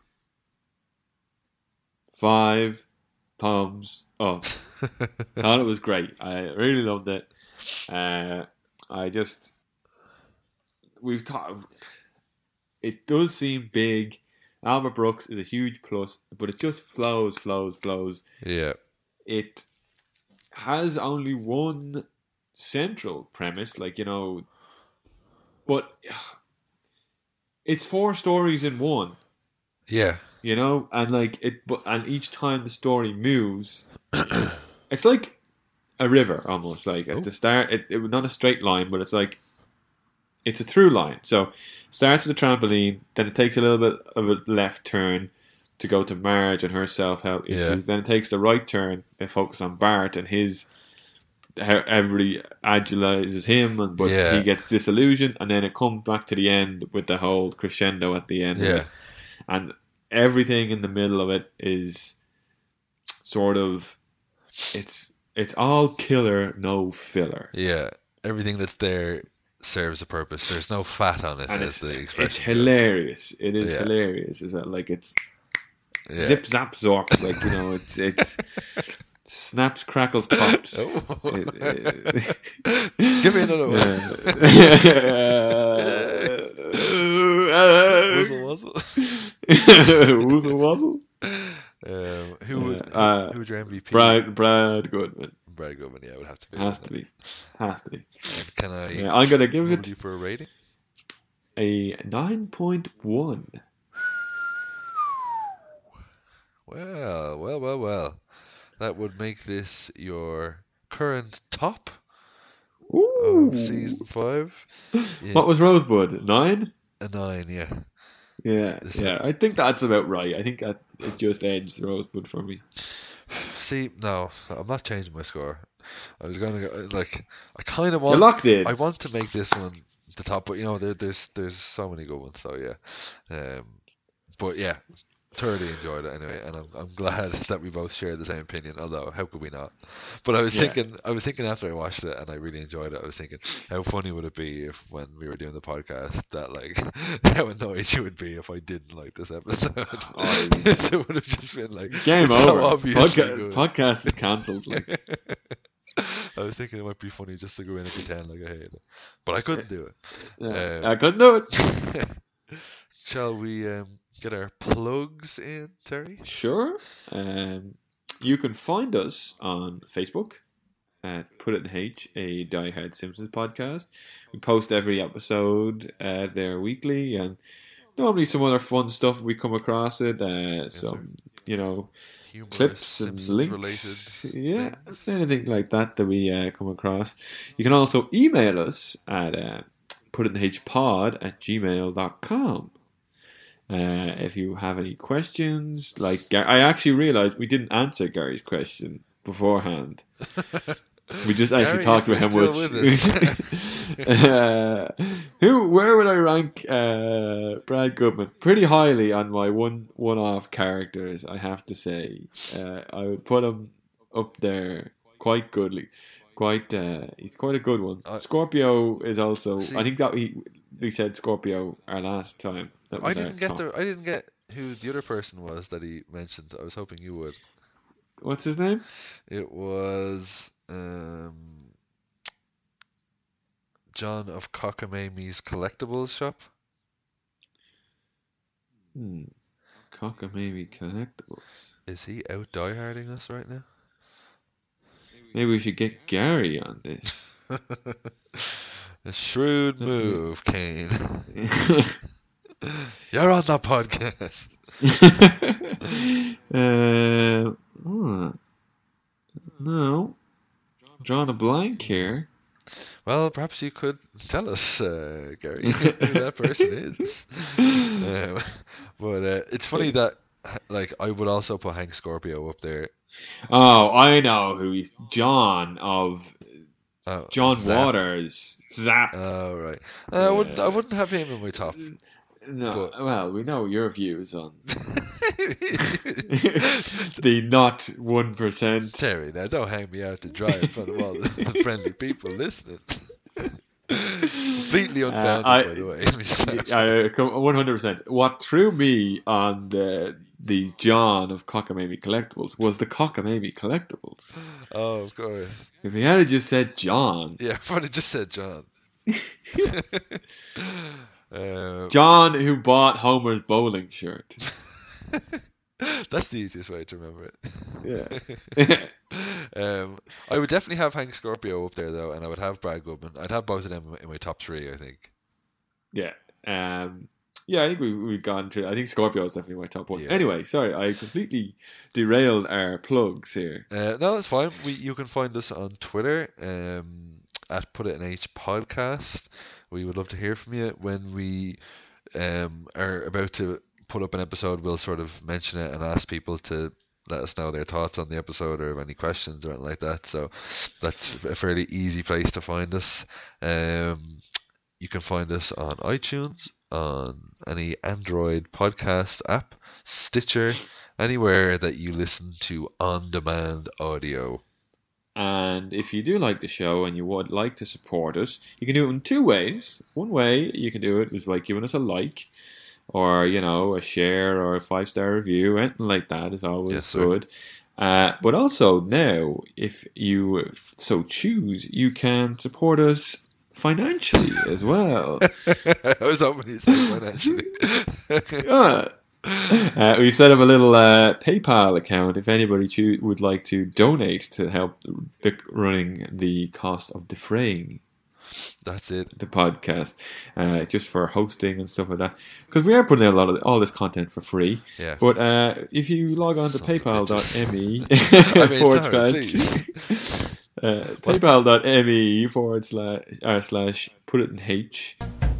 Five thumbs up. Thought it was great. I really loved it. Uh, I just we've talked. It does seem big. Albert Brooks is a huge plus, but it just flows, flows, flows. Yeah. It has only one central premise, like you know, but it's four stories in one. Yeah. You know, and like it, but and each time the story moves, it's like a river almost. Like at the start, it, it was not a straight line, but it's like it's a through line. So it starts with a trampoline, then it takes a little bit of a left turn to go to Marge and her self help issues. Yeah. Then it takes the right turn. They focus on Bart and his how everybody idolizes him, and but Yeah. he gets disillusioned, and then it comes back to the end with the whole crescendo at the end. of Yeah. it. And everything in the middle of it is sort of it's it's all killer, no filler. Yeah. Everything that's there serves a purpose. There's no fat on it, And as it's, the it's expression goes. hilarious. It is Yeah. hilarious as well. Like it's Yeah. zip zap zorps. Like you know, it's it's snaps, crackles, pops. Oh. It- it- Give me another one. Wuzzle wuzzle. Wuzzle wuzzle. Um, who would Uh, who would your M V P? Brad Brad Goodman. Brad Goodman. Yeah, it would have to be. Has to be. Has to be. And can I? Yeah, I'm gonna give it you for a rating. A nine point one. Well, well, well, well. That would make this your current top Ooh. of season five. Yeah. What was Rosebud? Nine? A nine, yeah. Yeah, Is yeah. that- I think that's about right. I think that it just edged Rosebud for me. See, no, I'm not changing my score. I was going to go, like, I kind of You're want. locked in. I want to make this one the top, but you know, there, there's there's so many good ones, so yeah. Um, but yeah, thoroughly enjoyed it anyway, and I'm I'm glad that we both share the same opinion. Although, how could we not? But I was Yeah. thinking, I was thinking after I watched it, and I really enjoyed it. I was thinking, how funny would it be if, when we were doing the podcast, that like, how annoyed you would be if I didn't like this episode. Oh, it would have just been like, Game it's over. So obviously Podca- good. podcast is cancelled. Like. I was thinking it might be funny just to go in and pretend like I hate it, but I couldn't do it. Yeah, Um, I couldn't do it. Shall we um, get our plugs in, Terry? Sure. Um, you can find us on Facebook at Put It in H, a Die Hard Simpsons podcast. We post every episode uh, there weekly, and normally some other fun stuff we come across it. Uh, some, you know, Humorous clips and links. Simpsons-related Yeah, things. anything like that that we uh, come across. You can also email us at uh, putinthpod at gmail dot com. Uh, if you have any questions, like Gar- I actually realized we didn't answer Gary's question beforehand. We just actually Gary, talked if about how you're much. still with uh, who? Where would I rank uh, Brad Goodman? Pretty highly on my one one-off characters, I have to say. Uh, I would put him up there quite goodly. Quite, uh, he's quite a good one. I- Scorpio is also. See- I think that he we said Scorpio our last time. That was I our didn't get top. the. I didn't get who the other person was that he mentioned. I was hoping you would. What's his name? It was um, John of Cockamamie's Collectibles Shop. Hmm. Cockamamie Collectibles. Is he out dieharding us right now? Maybe we should get Gary on this. A shrewd move, Kane. You're on that podcast. uh, hmm. No. Drawing a blank here. Well, perhaps you could tell us, uh, Gary, who that person is. Um, but uh, it's funny that, like, I would also put Hank Scorpio up there. Oh, I know who he's. John of Oh, John Zap. Waters. Zap. Oh, right. Uh, I wouldn't. I wouldn't have him in my top. No, but- well, we know your views on the not one percent. Terry, now don't hang me out to dry in front of all the friendly people listening. Completely unfounded, I- by the way. Let me scratch. I come one hundred percent. What threw me on the the John of Cockamamie Collectibles was the Cockamamie Collectibles. Oh, of course. If he had just said John, Yeah, but it just said John. uh, John who bought Homer's bowling shirt. That's the easiest way to remember it. Yeah. um, I would definitely have Hank Scorpio up there, though, and I would have Brad Goodman. I'd have both of them in my top three, I think. Yeah. Um, yeah, I think we've, we've gone through. I think Scorpio is definitely my top one. Yeah. Anyway, sorry, I completely derailed our plugs here. Uh, no, that's fine. We You can find us on Twitter um, at Put It in H Podcast. We would love to hear from you. When we um, are about to put up an episode, we'll sort of mention it and ask people to let us know their thoughts on the episode or any questions or anything like that. So that's a fairly easy place to find us. Um, you can find us on iTunes, on any Android podcast app, Stitcher, anywhere that you listen to on-demand audio. And if you do like the show and you would like to support us, you can do it in two ways. One way you can do it is by giving us a like, or, you know, a share or a five-star review. Anything like that is always Yes, sir. good. Uh, but also now, if you so choose, you can support us financially as well. I was hoping you said financially. Uh, Uh, we set up a little uh, PayPal account if anybody choo- would like to donate to help the, running the cost of defraying. That's it. The podcast, uh, just for hosting and stuff like that. Because we are putting out a lot of all this content for free. Yeah. But uh, if you log on to paypal.me I mean, forward sorry, slash uh, paypal.me forward slash r slash put it in H.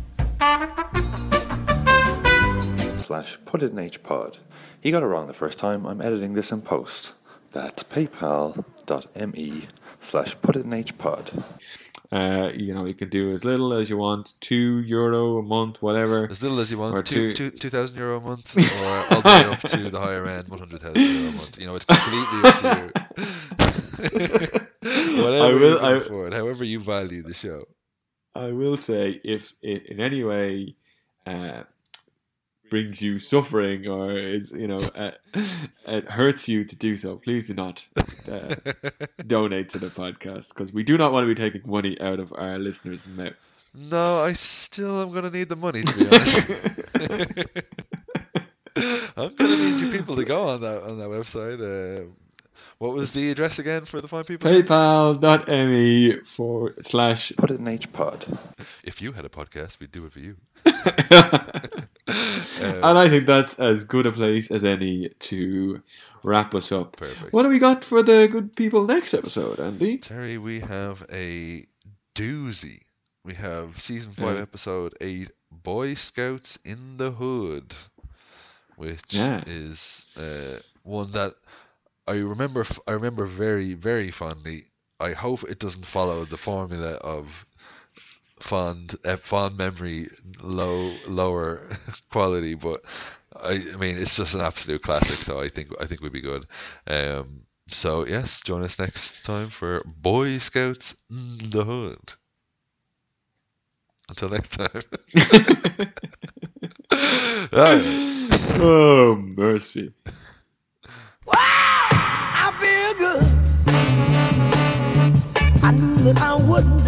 Slash put it in H pod. You got it wrong the first time. I'm editing this in post. That's paypal.me slash put it in H pod. Uh, you know, you can do as little as you want, two euro a month, whatever. As little as you want, or two, two, two, two thousand euro a month, or all the way up to the higher end, one hundred thousand euro a month. You know, it's completely up to you. Whatever I will, you can I, afford, however you value the show. I will say, if it in any way uh, brings you suffering or is you know uh, it hurts you to do so, please do not uh, donate to the podcast, because we do not want to be taking money out of our listeners' mouths. No, I still am going to need the money, to be honest. I'm going to need you people to go on that on that website. Uh, what was the address again for the fine people? PayPal.me forward slash put it in H pod. If you had a podcast, we'd do it for you. Uh, and I think that's as good a place as any to wrap us up. Perfect. What do we got for the good people next episode, Andy? Terry, we have a doozy. We have season five, yeah. episode eight, Boy Scouts in the Hood, which yeah. is uh, one that I remember. I remember very, very fondly. I hope it doesn't follow the formula of fond, uh, fond memory, low, lower quality, but I, I mean, it's just an absolute classic. So I think, I think we'd be good. Um, so yes, join us next time for Boy Scouts in the Hood. Until next time. Oh, mercy. Wow, I feel good. I knew that I wouldn't.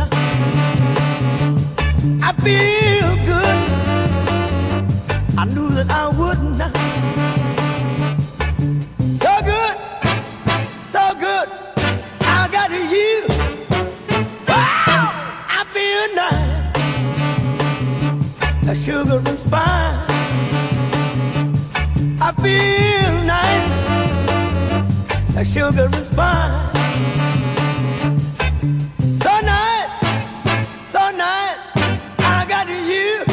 I feel good. I knew that I wouldn't. So good, so good. I got you. Wow, I feel nice. A sugar and spice. I feel nice. A sugar and spice. So nice, so nice. I got you.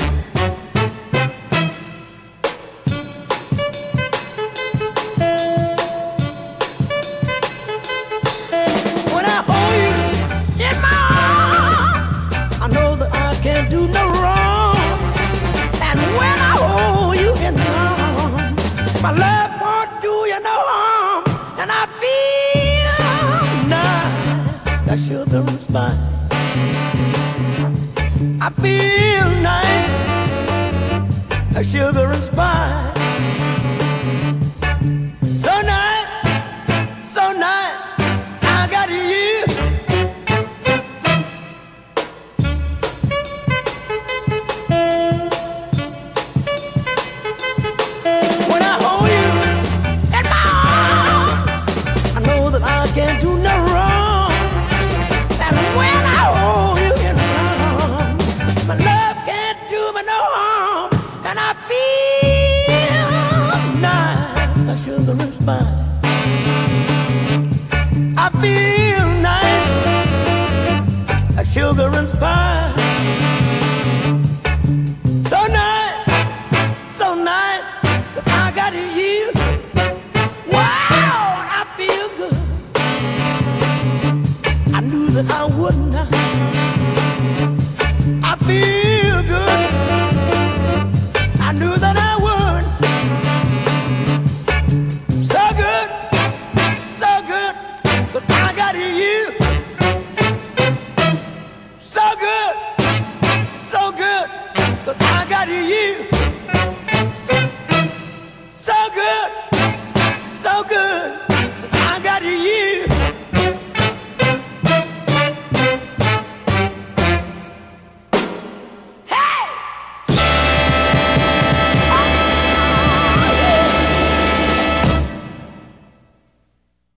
When I hold you in my arms, I know that I can't do no wrong. And when I hold you in my arms, my love won't do you no harm. And I feel nice, that sugar and spice. I feel nice, that sugar and spice. So nice, so nice, I got you. When I hold you in my arms, I know that I can't do no wrong. And when I hold you in my arms, my love can't do me no harm. And I feel nice, like sugar and spice. I feel nice, like sugar and spice. So nice, so nice, that I got you. Wow, I feel good. I knew that I wouldn't. I feel